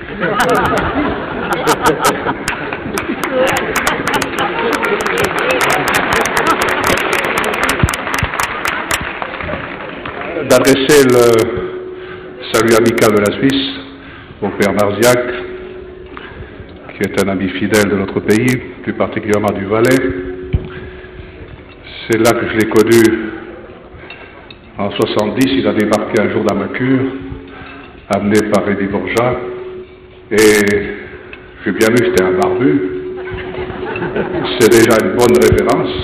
d'adresser le salut amical de la Suisse au Père Marziac, qui est un ami fidèle de notre pays, plus particulièrement du Valais. C'est là que je l'ai connu en 70. Il a débarqué un jour dans ma cure, amené par Rémi Borja, et j'ai bien vu que c'était un barbu. C'est déjà une bonne référence.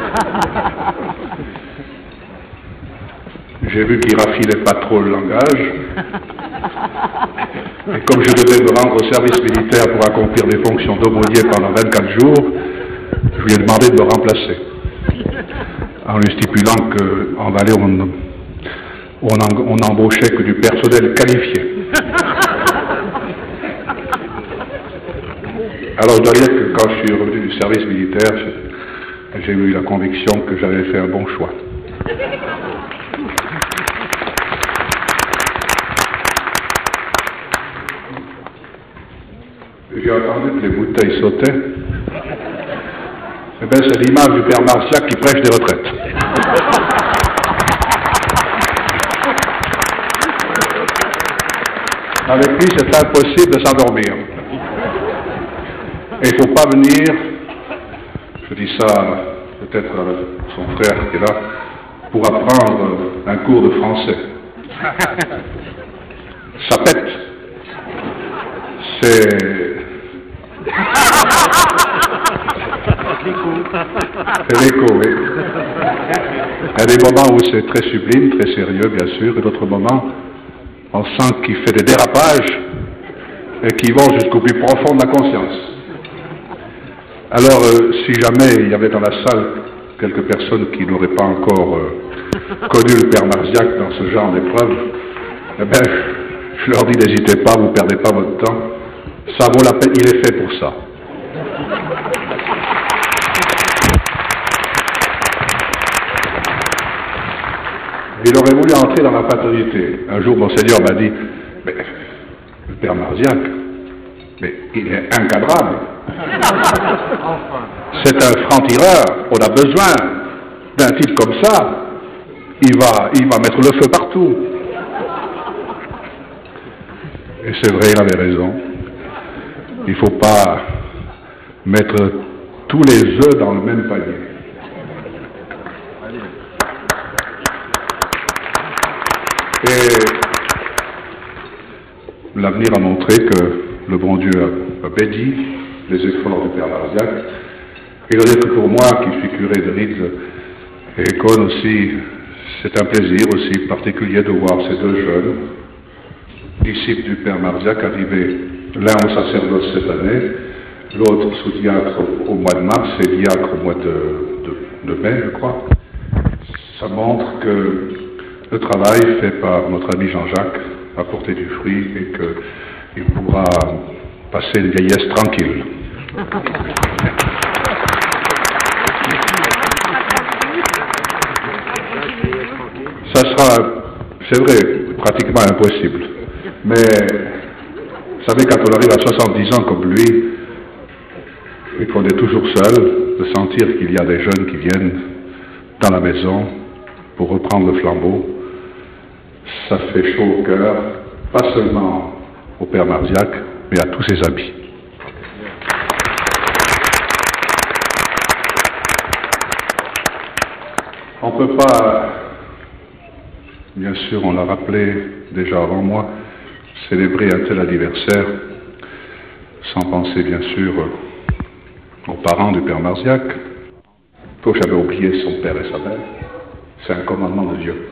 J'ai vu qu'il raffilait pas trop le langage. Et comme je devais me rendre au service militaire pour accomplir des fonctions d'aumônier pendant 24 jours, je lui ai demandé de me remplacer. En lui stipulant qu'en Valais, on n'embauchait que du personnel qualifié. Alors je dois dire que quand je suis revenu du service militaire, j'ai eu la conviction que j'avais fait un bon choix. J'ai entendu que les bouteilles sautaient. Eh bien, c'est l'image du Père Marziac qui prêche des retraites. Avec lui, c'est impossible de s'endormir. Et il ne faut pas venir, je dis ça peut-être à son frère qui est là, pour apprendre un cours de français. Ça pète. C'est l'écho, oui. Il y a des moments où c'est très sublime, très sérieux, bien sûr, et d'autres moments, on sent qu'il fait des dérapages et qui vont jusqu'au plus profond de la conscience. Alors, si jamais il y avait dans la salle quelques personnes qui n'auraient pas encore connu le Père Marziac dans ce genre d'épreuve, eh bien, je leur dis, n'hésitez pas, vous ne perdez pas votre temps. Ça vaut la peine, il est fait pour ça. Il aurait voulu entrer dans la paternité. Un jour, Monseigneur m'a dit, mais le Père Marziac, mais il est incadrable. C'est un franc-tireur. On a besoin d'un type comme ça. Il va mettre le feu partout. Et c'est vrai, il avait raison. Il ne faut pas mettre tous les œufs dans le même panier. Et l'avenir a montré que le bon Dieu a béni les efforts du Père Marziac. Et je veux dire que pour moi, qui suis curé de Rides et Écône aussi, c'est un plaisir aussi particulier de voir ces deux jeunes disciples du Père Marziac arriver, l'un au sacerdoce cette année, l'autre sous-diacre au mois de mars et diacre au mois de mai, je crois. Ça montre que le travail fait par notre ami Jean-Jacques a porté du fruit et qu'il pourra passer une vieillesse tranquille. Ça sera, c'est vrai, pratiquement impossible. Mais, vous savez, quand on arrive à 70 ans comme lui, et qu'on est toujours seul, de sentir qu'il y a des jeunes qui viennent dans la maison pour reprendre le flambeau, ça fait chaud au cœur, pas seulement au père Marziac, mais à tous ses amis. On ne peut pas, bien sûr, on l'a rappelé déjà avant moi, célébrer un tel anniversaire sans penser, bien sûr, aux parents du père Marziac. Il faut jamais oublier son père et sa mère. C'est un commandement de Dieu.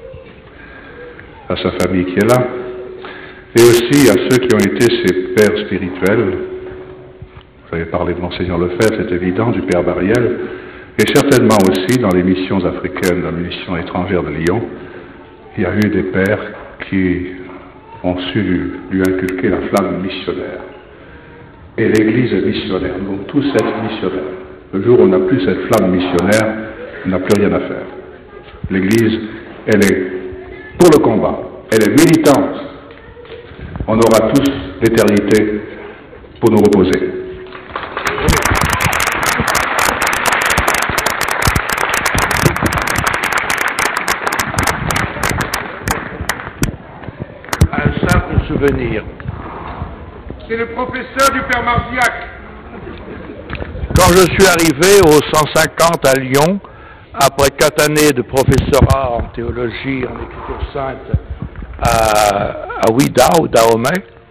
À sa famille qui est là, et aussi à ceux qui ont été ses pères spirituels. Vous avez parlé de Monseigneur Lefebvre, c'est évident, du père Bariel, et certainement aussi dans les missions africaines, dans les missions étrangères de Lyon, il y a eu des pères qui ont su lui inculquer la flamme missionnaire. Et l'Église est missionnaire, nous devons tous être missionnaires. Le jour où on n'a plus cette flamme missionnaire, on n'a plus rien à faire. L'Église, elle est pour le combat, elle est militante. On aura tous l'éternité pour nous reposer. Un simple souvenir. C'est le professeur du père Marziac. Quand je suis arrivé au 150 à Lyon, après 4 années de professorat en théologie, en écriture sainte à Ouida, au Dahomey,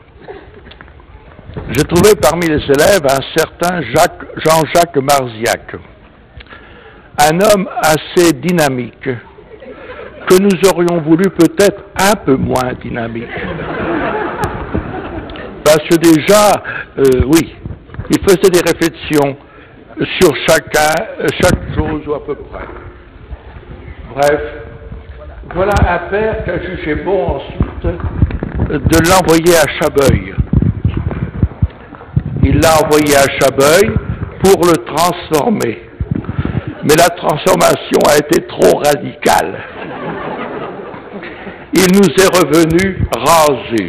j'ai trouvé parmi les élèves un certain Jean-Jacques Marziac, un homme assez dynamique, que nous aurions voulu peut-être un peu moins dynamique. Parce que déjà, oui, il faisait des réflexions sur chaque chose ou à peu près. Bref, voilà un père qui a jugé bon ensuite de l'envoyer à Chabeuil. Il l'a envoyé à Chabeuil pour le transformer. Mais la transformation a été trop radicale. Il nous est revenu rasé.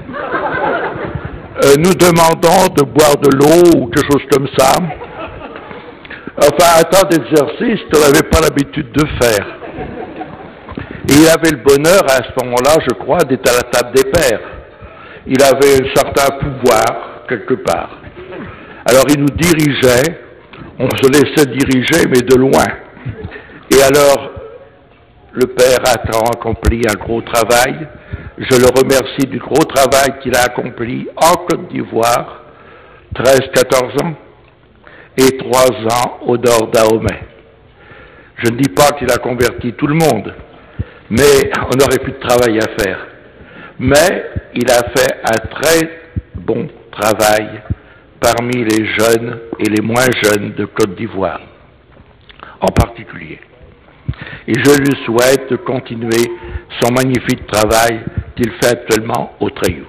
Nous demandant de boire de l'eau ou quelque chose comme ça. Enfin, un tas d'exercices qu'on n'avait pas l'habitude de faire. Et il avait le bonheur, à ce moment-là, je crois, d'être à la table des pères. Il avait un certain pouvoir, quelque part. Alors il nous dirigeait, on se laissait diriger, mais de loin. Et alors, le père a accompli un gros travail. Je le remercie du gros travail qu'il a accompli en Côte d'Ivoire, 13-14 ans, et 3 ans au nord Dahomey. Je ne dis pas qu'il a converti tout le monde, mais on aurait plus de travail à faire. Mais il a fait un très bon travail parmi les jeunes et les moins jeunes de Côte d'Ivoire, en particulier. Et je lui souhaite de continuer son magnifique travail qu'il fait actuellement au Treilloux.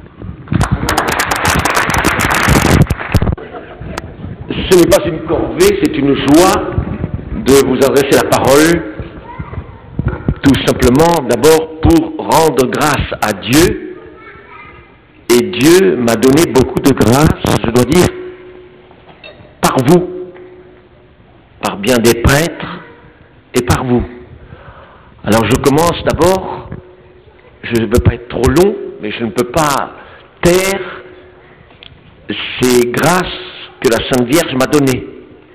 Ce n'est pas une corvée, c'est une joie de vous adresser la parole, tout simplement d'abord pour rendre grâce à Dieu. Et Dieu m'a donné beaucoup de grâce, je dois dire, par vous, par bien des prêtres et par vous. Alors je commence d'abord, je ne veux pas être trop long, mais je ne peux pas taire ces grâces que la Sainte Vierge m'a données.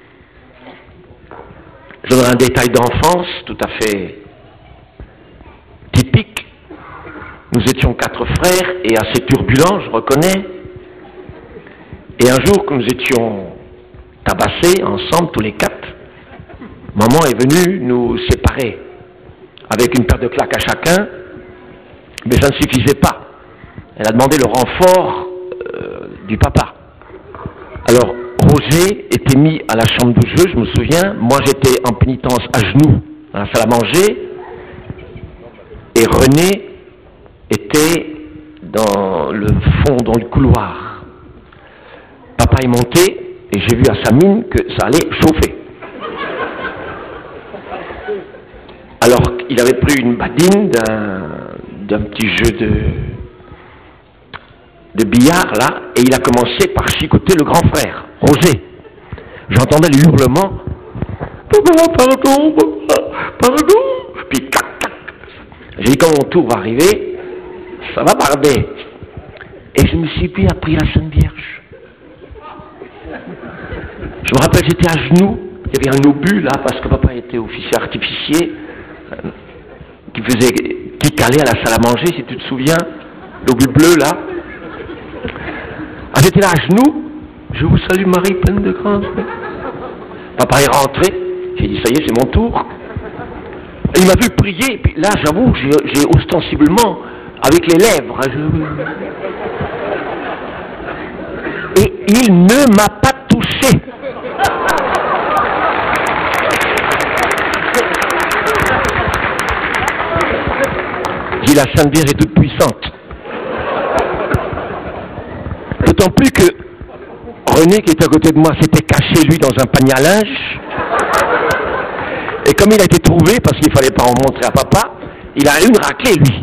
Je donnerai un détail d'enfance tout à fait typique. Nous étions 4 frères et assez turbulents, je reconnais. Et un jour que nous étions tabassés ensemble, tous les 4, maman est venue nous séparer avec une paire de claques à chacun, mais ça ne suffisait pas. Elle a demandé le renfort du papa. Alors, Roger était mis à la chambre de jeu, je me souviens. Moi, j'étais en pénitence à genoux dans la salle à manger. Et René était dans le fond, dans le couloir. Papa est monté et j'ai vu à sa mine que ça allait chauffer. Alors il avait pris une badine d'un petit jeu de billard là, et il a commencé par chicoter le grand frère, Rosé. J'entendais les hurlements. Pardon, pardon. Puis tac, tac. J'ai dit quand mon tour va arriver, ça va barber. Et je me suis mis à prier la Sainte Vierge. Je me rappelle, j'étais à genoux, il y avait un obus là, parce que papa était officier artificier, qui calait à la salle à manger, si tu te souviens, l'obus bleu là. Ah, j'étais là à genoux, je vous salue Marie, pleine de grâce. Papa est rentré, j'ai dit ça y est, c'est mon tour. Et il m'a vu prier, et puis là j'avoue, j'ai ostensiblement, avec les lèvres, et il ne m'a pas touché. J'ai dit la Sainte Vierge est toute puissante. D'autant plus que René, qui était à côté de moi, s'était caché, lui, dans un panier à linge. Et comme il a été trouvé, parce qu'il ne fallait pas en montrer à papa, il a eu une raclée, lui.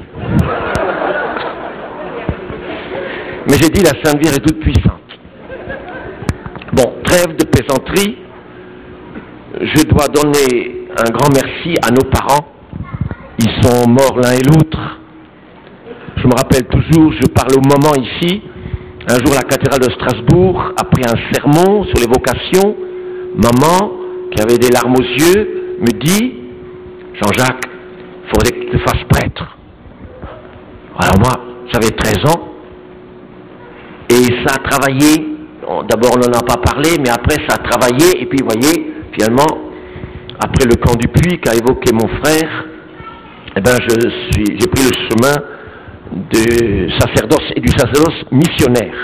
Mais j'ai dit, la Sainte Vierge est toute puissante. Bon, trêve de plaisanterie. Je dois donner un grand merci à nos parents. Ils sont morts l'un et l'autre. Je me rappelle toujours, je parle au moment ici, un jour, la cathédrale de Strasbourg, après un sermon sur les vocations, maman, qui avait des larmes aux yeux, me dit, Jean-Jacques, il faudrait que tu te fasses prêtre. Alors moi, j'avais 13 ans, et ça a travaillé, d'abord on n'en a pas parlé, mais après ça a travaillé, et puis vous voyez, finalement, après le camp du Puy qu'a évoqué mon frère, eh ben j'ai pris le chemin du sacerdoce et du sacerdoce missionnaire.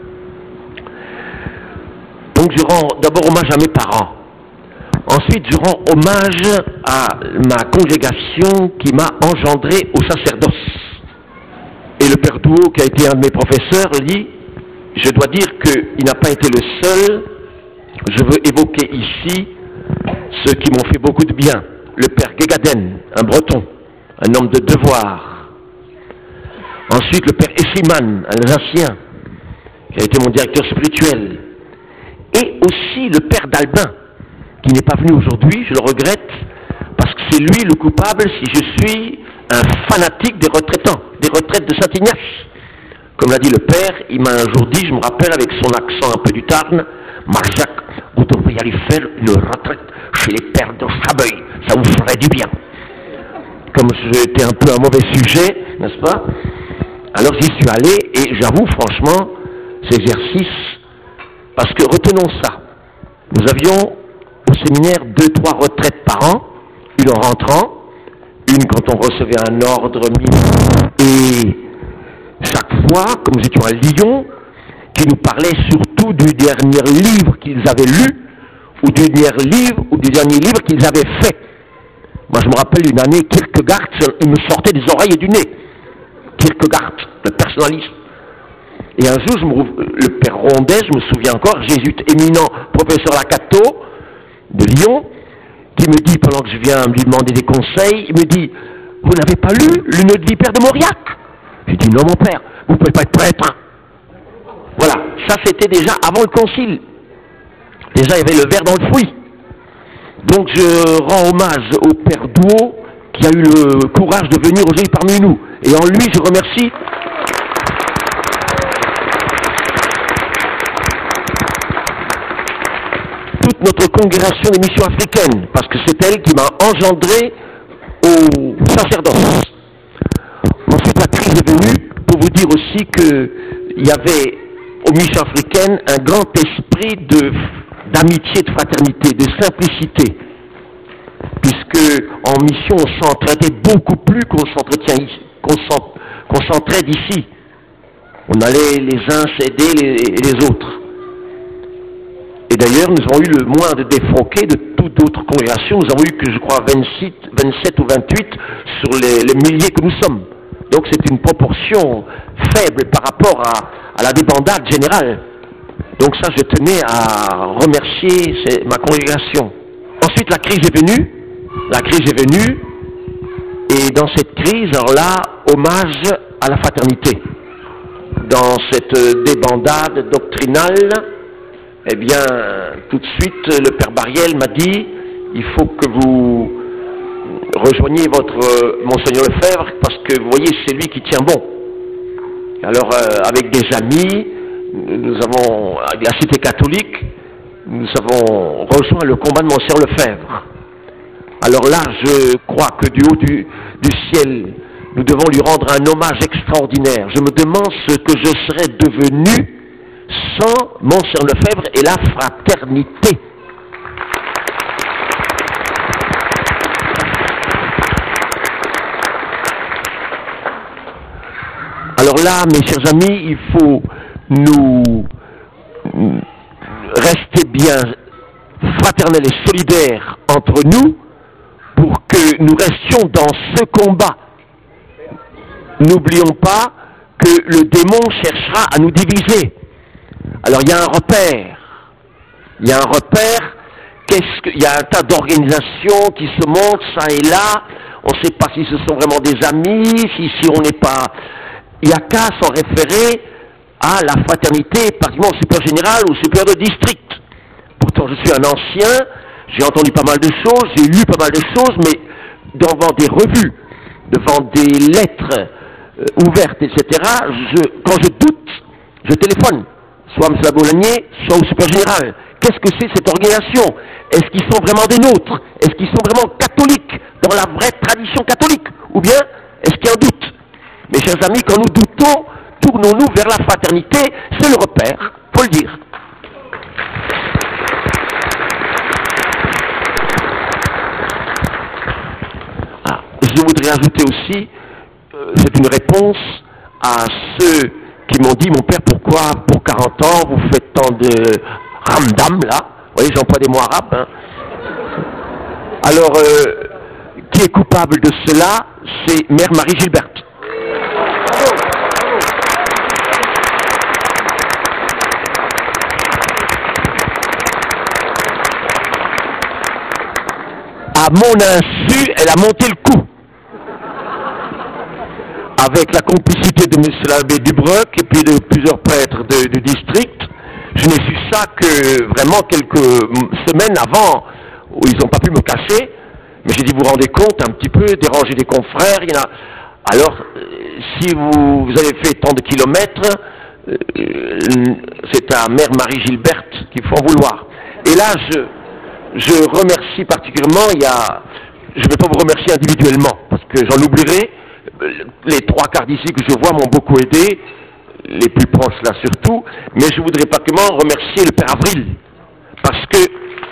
Donc je rends d'abord hommage à mes parents. Ensuite je rends hommage à ma congrégation qui m'a engendré au sacerdoce. Et le père Douot, qui a été un de mes professeurs, dit, je dois dire qu'il n'a pas été le seul. Je veux évoquer ici ceux qui m'ont fait beaucoup de bien. Le père Guégaden, un breton, un homme de devoir. Ensuite, le père Essiman, un Alsacien, qui a été mon directeur spirituel. Et aussi le père d'Albin, qui n'est pas venu aujourd'hui, je le regrette, parce que c'est lui le coupable si je suis un fanatique des retraitants, des retraites de Saint-Ignace. Comme l'a dit le père, il m'a un jour dit, je me rappelle avec son accent un peu du Tarn, Marc-Jacques, vous devriez aller faire une retraite chez les pères de Chabeuil, ça vous ferait du bien. Comme j'étais un peu un mauvais sujet, n'est-ce pas? Alors j'y suis allé et j'avoue franchement, ces exercices, parce que retenons ça, nous avions au séminaire 2-3 retraites par an, une en rentrant, une quand on recevait un ordre, et chaque fois, comme nous étions à Lyon, qui nous parlaient surtout du dernier livre qu'ils avaient lu, ou du dernier livre qu'ils avaient fait. Moi je me rappelle une année, Kierkegaard, il me sortait des oreilles et du nez. Kierkegaard, le personnaliste. Et un jour, le père Rondet, je me souviens encore, jésuite éminent, professeur Lacato, de Lyon, qui me dit, pendant que je viens lui demander des conseils, il me dit, vous n'avez pas lu l'Une de vipère de Mauriac? J'ai dit, non mon père, vous ne pouvez pas être prêtre. Voilà, ça c'était déjà avant le concile. Déjà il y avait le ver dans le fruit. Donc je rends hommage au père Douot, qui a eu le courage de venir aujourd'hui parmi nous. Et en lui, je remercie toute notre congrégation des missions africaines, parce que c'est elle qui m'a engendré au sacerdoce. Ensuite, la crise est venue pour vous dire aussi qu'il y avait aux missions africaines un grand esprit d'amitié, de fraternité, de simplicité. Puisque en mission, on s'entraidait beaucoup plus qu'on s'entraide ici. On allait les uns s'aider les autres. Et d'ailleurs, nous avons eu le moins de défroquer de beaucoup d'autres congrégations. Nous avons eu que, je crois, 27 ou 28 sur les milliers que nous sommes. Donc c'est une proportion faible par rapport à la débandade générale. Donc ça, je tenais à remercier ma congrégation. Ensuite, la crise est venue. La crise est venue. Et dans cette crise, alors là, hommage à la fraternité. Dans cette débandade doctrinale, eh bien, tout de suite, le Père Bariel m'a dit, il faut que vous rejoigniez Monseigneur Lefebvre, parce que, vous voyez, c'est lui qui tient bon. Alors, avec des amis, nous avons, à la Cité catholique, nous avons rejoint le combat de Monseigneur Lefebvre. Alors là, je crois que du haut du ciel, nous devons lui rendre un hommage extraordinaire. Je me demande ce que je serais devenu sans Monseigneur Lefebvre et la fraternité. Alors là, mes chers amis, il faut nous rester bien fraternels et solidaires entre nous pour que nous restions dans ce combat. N'oublions pas que le démon cherchera à nous diviser. Alors il y a un repère. Il y a un repère. Il y a un tas d'organisations qui se montrent ça et là. On ne sait pas si ce sont vraiment des amis, si on n'est pas... Il n'y a qu'à s'en référer à la fraternité, particulièrement au supérieur général ou au supérieur de district. Pourtant je suis un ancien, j'ai entendu pas mal de choses, j'ai lu pas mal de choses, mais devant des revues, devant des lettres ouvertes, etc., quand je doute, je téléphone, soit à M. Labolagnier, soit au supérieur général. Qu'est-ce que c'est cette organisation? Est-ce qu'ils sont vraiment des nôtres? Est-ce qu'ils sont vraiment catholiques, dans la vraie tradition catholique? Ou bien, est-ce qu'il y a un doute? Mes chers amis, quand nous doutons, tournons-nous vers la fraternité, c'est le repère, faut le dire. Je voudrais ajouter aussi, c'est une réponse à ceux qui m'ont dit, mon père, pourquoi pour 40 ans vous faites tant de ramdam là? Vous voyez, j'emploie des mots arabes. Hein. Alors, qui est coupable de cela? C'est Mère Marie Gilberte. À mon insu, elle a monté le coup. Avec la complicité de M. l'abbé Dubreuc et puis de plusieurs prêtres du district, je n'ai su ça que vraiment quelques semaines avant, où ils n'ont pas pu me cacher. Mais j'ai dit, vous vous rendez compte un petit peu, déranger des confrères, il y en a... Alors, si vous avez fait tant de kilomètres, c'est à Mère Marie Gilberte qu'il faut en vouloir. Et là, je remercie particulièrement, je ne vais pas vous remercier individuellement, parce que j'en oublierai. Les 3/4 d'ici que je vois m'ont beaucoup aidé, les plus proches là surtout, mais je voudrais particulièrement remercier le Père Avril, parce que...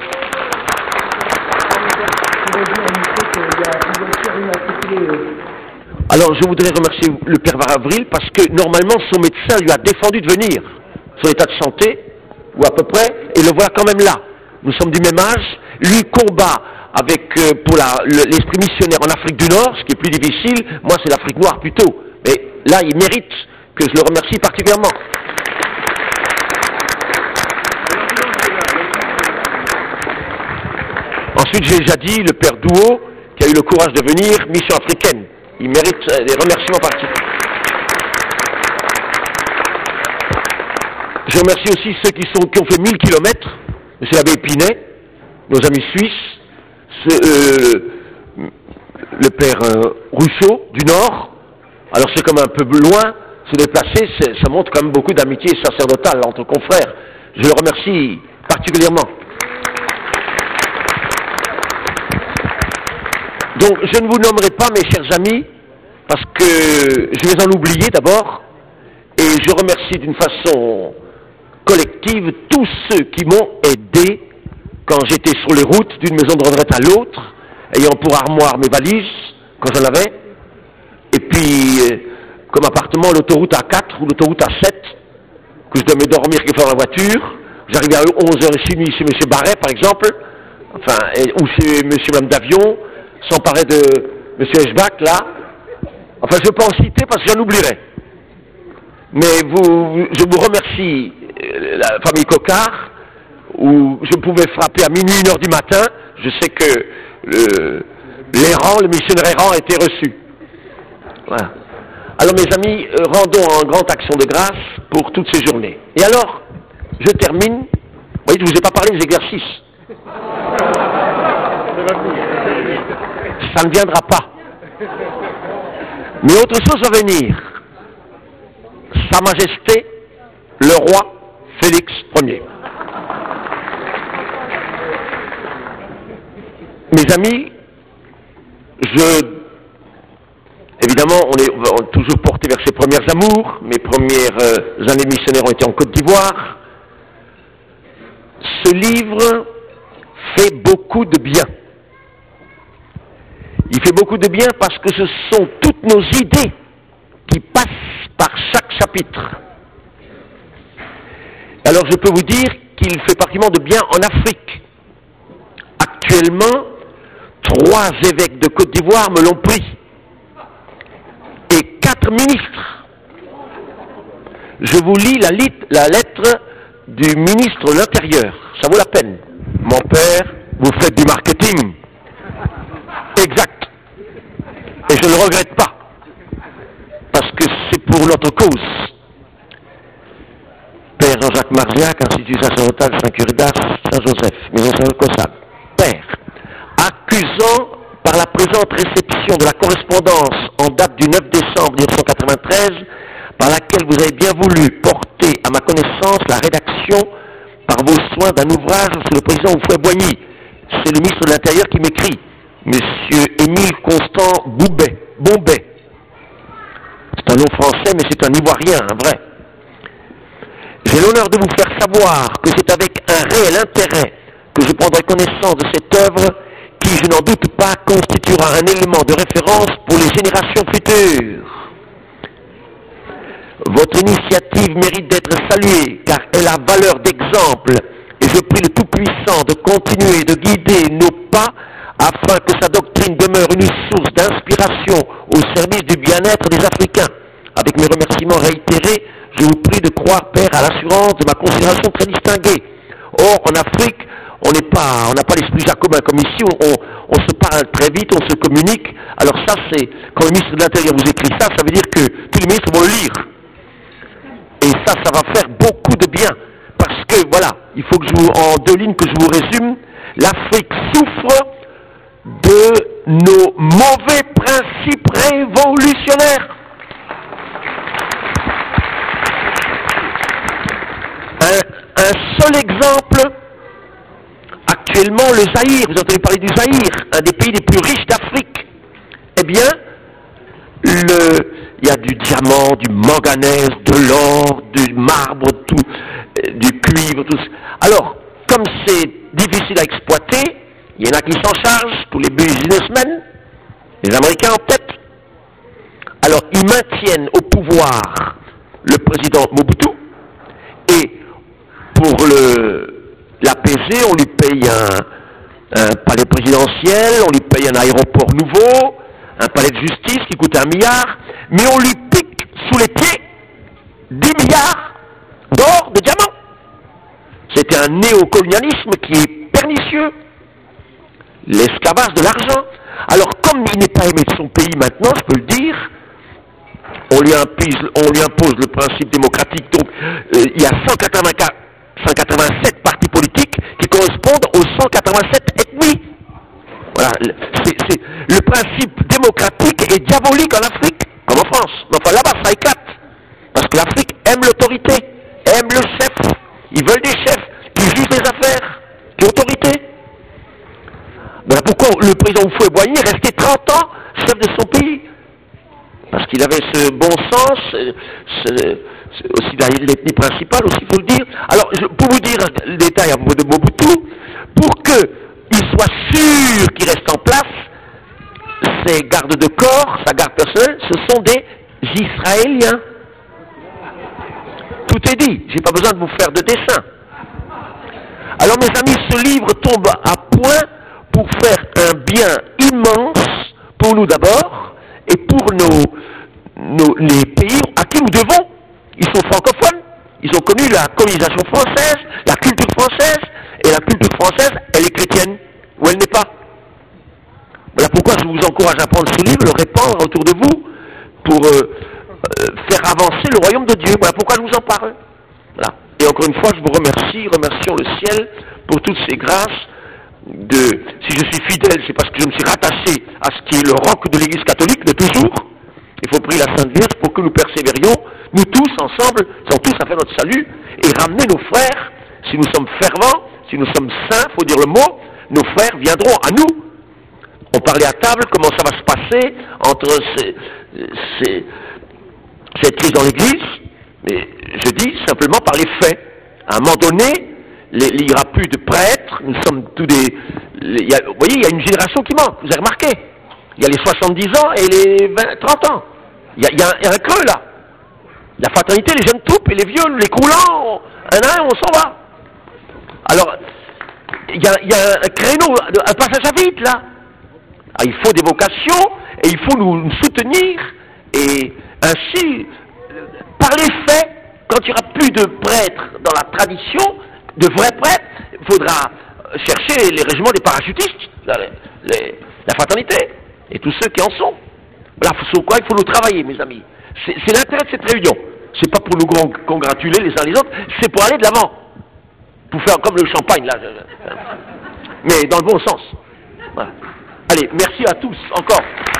Alors je voudrais remercier le Père Avril, parce que normalement son médecin lui a défendu de venir, son état de santé, ou à peu près, et le voilà quand même là. Nous sommes du même âge, lui combat avec pour l'esprit missionnaire en Afrique du Nord, ce qui est plus difficile, moi c'est l'Afrique noire plutôt. Mais là, il mérite que je le remercie particulièrement. Ensuite, j'ai déjà dit, le Père Douot, qui a eu le courage de venir, mission africaine. Il mérite des remerciements particuliers. Je remercie aussi ceux qui ont fait 1000 kilomètres, M. l'abbé Épinay, nos amis suisses, le Père Rousseau du Nord. Alors c'est comme un peu loin, se déplacer, ça montre quand même beaucoup d'amitié sacerdotale entre confrères. Je le remercie particulièrement. Donc je ne vous nommerai pas, mes chers amis, parce que je vais en oublier d'abord, et je remercie d'une façon collective tous ceux qui m'ont aidé quand j'étais sur les routes d'une maison de retraite à l'autre, ayant pour armoire mes valises, quand j'en avais, et puis comme appartement l'autoroute A4 ou l'autoroute A7, que je devais dormir quelque fois dans la voiture. J'arrivais à 11h30 chez M. Barret, par exemple, enfin, ou c'est M. Mme Davion, s'emparer de M. Eschbach, là. Enfin, je peux en citer parce que j'en oublierai. Mais je vous remercie, la famille Coquart, où je pouvais frapper à minuit, 1h du matin. Je sais que le missionnaire errant a été reçu. Voilà. Alors mes amis, rendons en grande action de grâce pour toutes ces journées. Et alors, je termine. Vous voyez, je ne vous ai pas parlé des exercices. Ça ne viendra pas. Mais autre chose va venir. Sa Majesté, le roi Félix Ier. Mes amis, évidemment, on est toujours porté vers ses premières amours. Mes premières années missionnaires ont été en Côte d'Ivoire. Ce livre fait beaucoup de bien. Il fait beaucoup de bien parce que ce sont toutes nos idées qui passent par chaque chapitre. Alors je peux vous dire qu'il fait particulièrement de bien en Afrique. Actuellement, 3 évêques de Côte d'Ivoire me l'ont pris. Et 4 ministres. Je vous lis la lettre du ministre de l'Intérieur. Ça vaut la peine. Mon père, vous faites du marketing. Exact. Et je ne le regrette pas. Parce que c'est pour notre cause. Père Jean-Jacques Marziac, Institut sacerdotal Saint-Curie d'Ars, Saint-Joseph, Maison Saint-Cossade. Père, accusant par la présente réception de la correspondance en date du 9 décembre 1993, par laquelle vous avez bien voulu porter à ma connaissance la rédaction par vos soins d'un ouvrage sur le président Houphouët-Boigny. C'est le ministre de l'Intérieur qui m'écrit, Monsieur Émile Constant Bombay. C'est un nom français, mais c'est un Ivoirien, un vrai. J'ai l'honneur de vous faire savoir que c'est avec un réel intérêt que je prendrai connaissance de cette œuvre qui, je n'en doute pas, constituera un élément de référence pour les générations futures. Votre initiative mérite d'être saluée car elle a valeur d'exemple et je prie le Tout-Puissant de continuer de guider nos pas afin que sa doctrine demeure une source d'inspiration au service du bien-être des Africains. Avec mes remerciements réitérés, je vous prie de croire, Père, à l'assurance de ma considération très distinguée. Or, en Afrique, on n'a pas l'esprit jacobin comme ici, on se parle très vite, on se communique. Alors ça, c'est, quand le ministre de l'Intérieur vous écrit ça, ça veut dire que tous les ministres vont le lire. Et ça va faire beaucoup de bien. Parce que, voilà, il faut que en 2 lignes que je vous résume, l'Afrique souffre de nos mauvais principes révolutionnaires. Un seul exemple, actuellement le Zaïre, vous entendez parler du Zaïre, un des pays les plus riches d'Afrique. Eh bien, il y a du diamant, du manganèse, de l'or, du marbre, du cuivre, tout ça. Alors, comme c'est difficile à exploiter, il y en a qui s'en chargent, tous les businessmen, les Américains en tête. Alors, ils maintiennent au pouvoir le président Mobutu, et pour l'apaiser, on lui paye un palais présidentiel, on lui paye un aéroport nouveau, un palais de justice qui coûte 1 milliard, mais on lui pique sous les pieds 10 milliards d'or, de diamants. C'était un néocolonialisme qui est pernicieux. L'esclavage de l'argent. Alors, comme il n'est pas aimé de son pays maintenant, je peux le dire, on lui impose le principe démocratique. Donc, il y a 187 partis politiques qui correspondent aux 187 ethnies. Voilà, le principe démocratique est diabolique en Afrique, comme en France. Mais enfin, là-bas, ça éclate. Parce que l'Afrique aime l'autorité, aime le chef. Ils veulent des chefs qui jugent les affaires, qui ont autorité. Voilà pourquoi le président Houphouët-Boigny est resté 30 ans chef de son pays. Parce qu'il avait ce bon sens, aussi l'ethnie principale, aussi, il faut le dire. Alors, pour vous dire le détail à propos de Mobutu, pour qu'il soit sûr qu'il reste en place, ses gardes de corps, sa garde personnelle, ce sont des Israéliens. Tout est dit, j'ai pas besoin de vous faire de dessin. Alors mes amis, ce livre tombe à point pour faire un bien immense pour nous d'abord et pour les pays à qui nous devons. Ils sont francophones, ils ont connu la colonisation française, la culture française, et la culture française, elle est chrétienne, ou elle n'est pas. Voilà pourquoi je vous encourage à prendre ce livre, le répandre autour de vous, pour faire avancer le royaume de Dieu. Voilà pourquoi je vous en parle. Voilà. Et encore une fois, je vous remercie, remercions le ciel pour toutes ces grâces. Si je suis fidèle, c'est parce que je me suis rattaché à ce qui est le roc de l'Église catholique de toujours. Il faut prier la Sainte Vierge pour que nous persévérions, nous tous ensemble, sans tous à faire notre salut, et ramener nos frères, si nous sommes fervents, si nous sommes saints, il faut dire le mot, nos frères viendront à nous. On parlait à table, comment ça va se passer entre cette crise dans l'Église, mais je dis simplement par les faits. À un moment donné, il n'y aura plus de prêtres, nous sommes tous des... vous voyez, il y a une génération qui manque, vous avez remarqué. Il y a les 70 ans et les 30 ans. Il y a un creux là. La fraternité, les jeunes troupes et les vieux, les croulants, un à un, on s'en va. Alors, il y a un créneau, un passage à vide là. Ah, il faut des vocations et il faut nous soutenir et ainsi, par les faits, quand il n'y aura plus de prêtres dans la tradition, de vrais prêtres, il faudra chercher les régiments des parachutistes, la fraternité, et tous ceux qui en sont. Voilà, sur quoi il faut nous travailler, mes amis. C'est l'intérêt de cette réunion. C'est pas pour nous congratuler les uns les autres, c'est pour aller de l'avant. Pour faire comme le champagne, là. Mais dans le bon sens. Voilà. Allez, merci à tous, encore.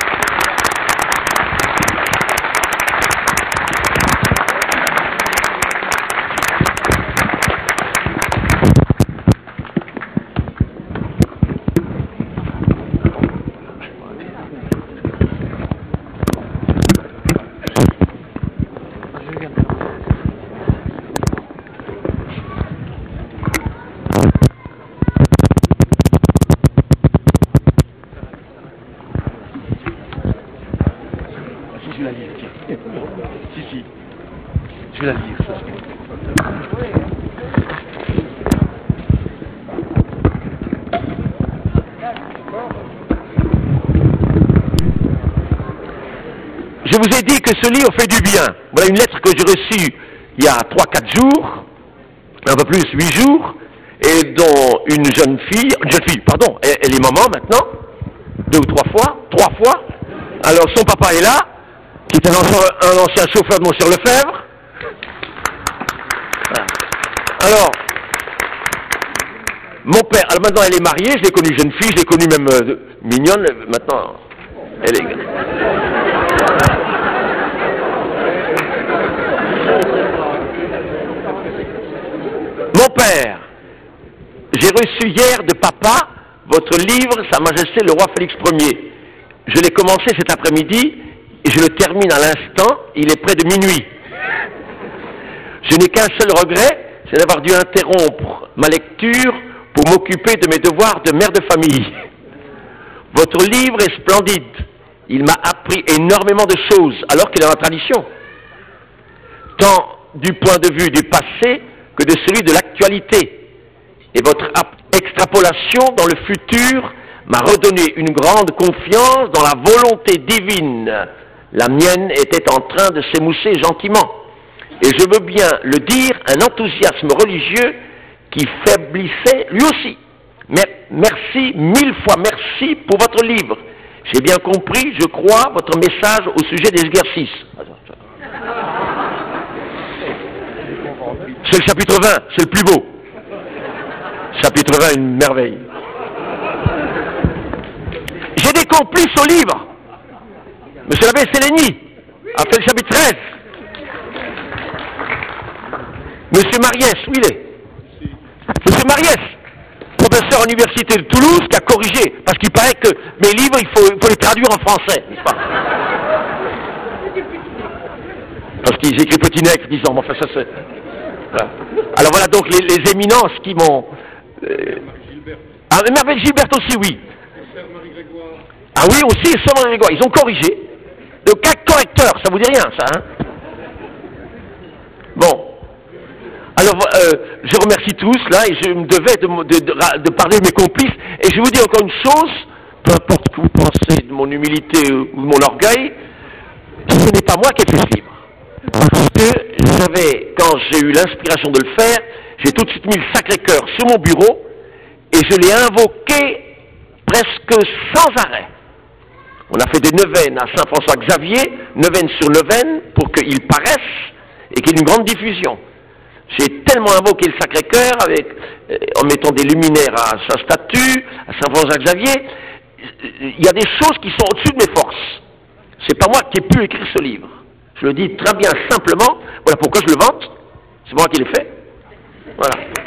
Je vais la lire, ça. Je vous ai dit que ce livre fait du bien. Voilà une lettre que j'ai reçue il y a 3-4 jours, un peu plus, 8 jours, et dont une jeune fille, pardon, elle est maman maintenant, 2 ou 3 fois. Alors son papa est là, qui est un ancien chauffeur de Monsieur Lefebvre. Alors, mon père, alors maintenant elle est mariée, je l'ai connue jeune fille, je l'ai connue même mignonne, maintenant elle est... Mon père, j'ai reçu hier de papa votre livre, Sa Majesté le Roi Félix Ier. Je l'ai commencé cet après-midi et je le termine à l'instant, il est près de minuit. Je n'ai qu'un seul regret, c'est d'avoir dû interrompre ma lecture pour m'occuper de mes devoirs de mère de famille. Votre livre est splendide. Il m'a appris énormément de choses, alors qu'il est dans la tradition. Tant du point de vue du passé que de celui de l'actualité. Et votre extrapolation dans le futur m'a redonné une grande confiance dans la volonté divine. La mienne était en train de s'émousser gentiment. Et je veux bien le dire, un enthousiasme religieux qui faiblissait lui aussi. Mais merci, 1000 fois merci pour votre livre. J'ai bien compris, je crois, votre message au sujet des exercices. C'est le chapitre 20, c'est le plus beau. Chapitre 20, une merveille. J'ai des complices au livre. Monsieur l'abbé Sélény a fait le chapitre 13. Monsieur Mariès, où il est? Monsieur Mariès, professeur à l'université de Toulouse, qui a corrigé, parce qu'il paraît que mes livres, il faut les traduire en français, n'est-ce pas? Parce qu'ils écrivent petit nègre, disant, enfin ça c'est... Voilà. Alors voilà donc les éminences qui m'ont... Marie Gilbert aussi, oui. Ah oui, aussi, Sœur Marie Grégoire, ils ont corrigé. Donc 4 correcteurs, ça vous dit rien, ça, hein? Bon. Alors, je remercie tous, là, et je me devais de parler de mes complices, et je vous dis encore une chose, peu importe ce que vous pensez de mon humilité ou de mon orgueil, ce n'est pas moi qui ai fait ce livre. Parce que quand j'ai eu l'inspiration de le faire, j'ai tout de suite mis le Sacré-Cœur sur mon bureau, et je l'ai invoqué presque sans arrêt. On a fait des neuvaines à Saint-François-Xavier, neuvaine sur neuvaine, pour qu'il paraisse, et qu'il y ait une grande diffusion. J'ai tellement invoqué le Sacré-Cœur en mettant des luminaires à sa statue, à Saint-François-Xavier. Il y a des choses qui sont au-dessus de mes forces. C'est pas moi qui ai pu écrire ce livre. Je le dis très bien simplement. Voilà pourquoi je le vante. C'est moi qui l'ai fait. Voilà.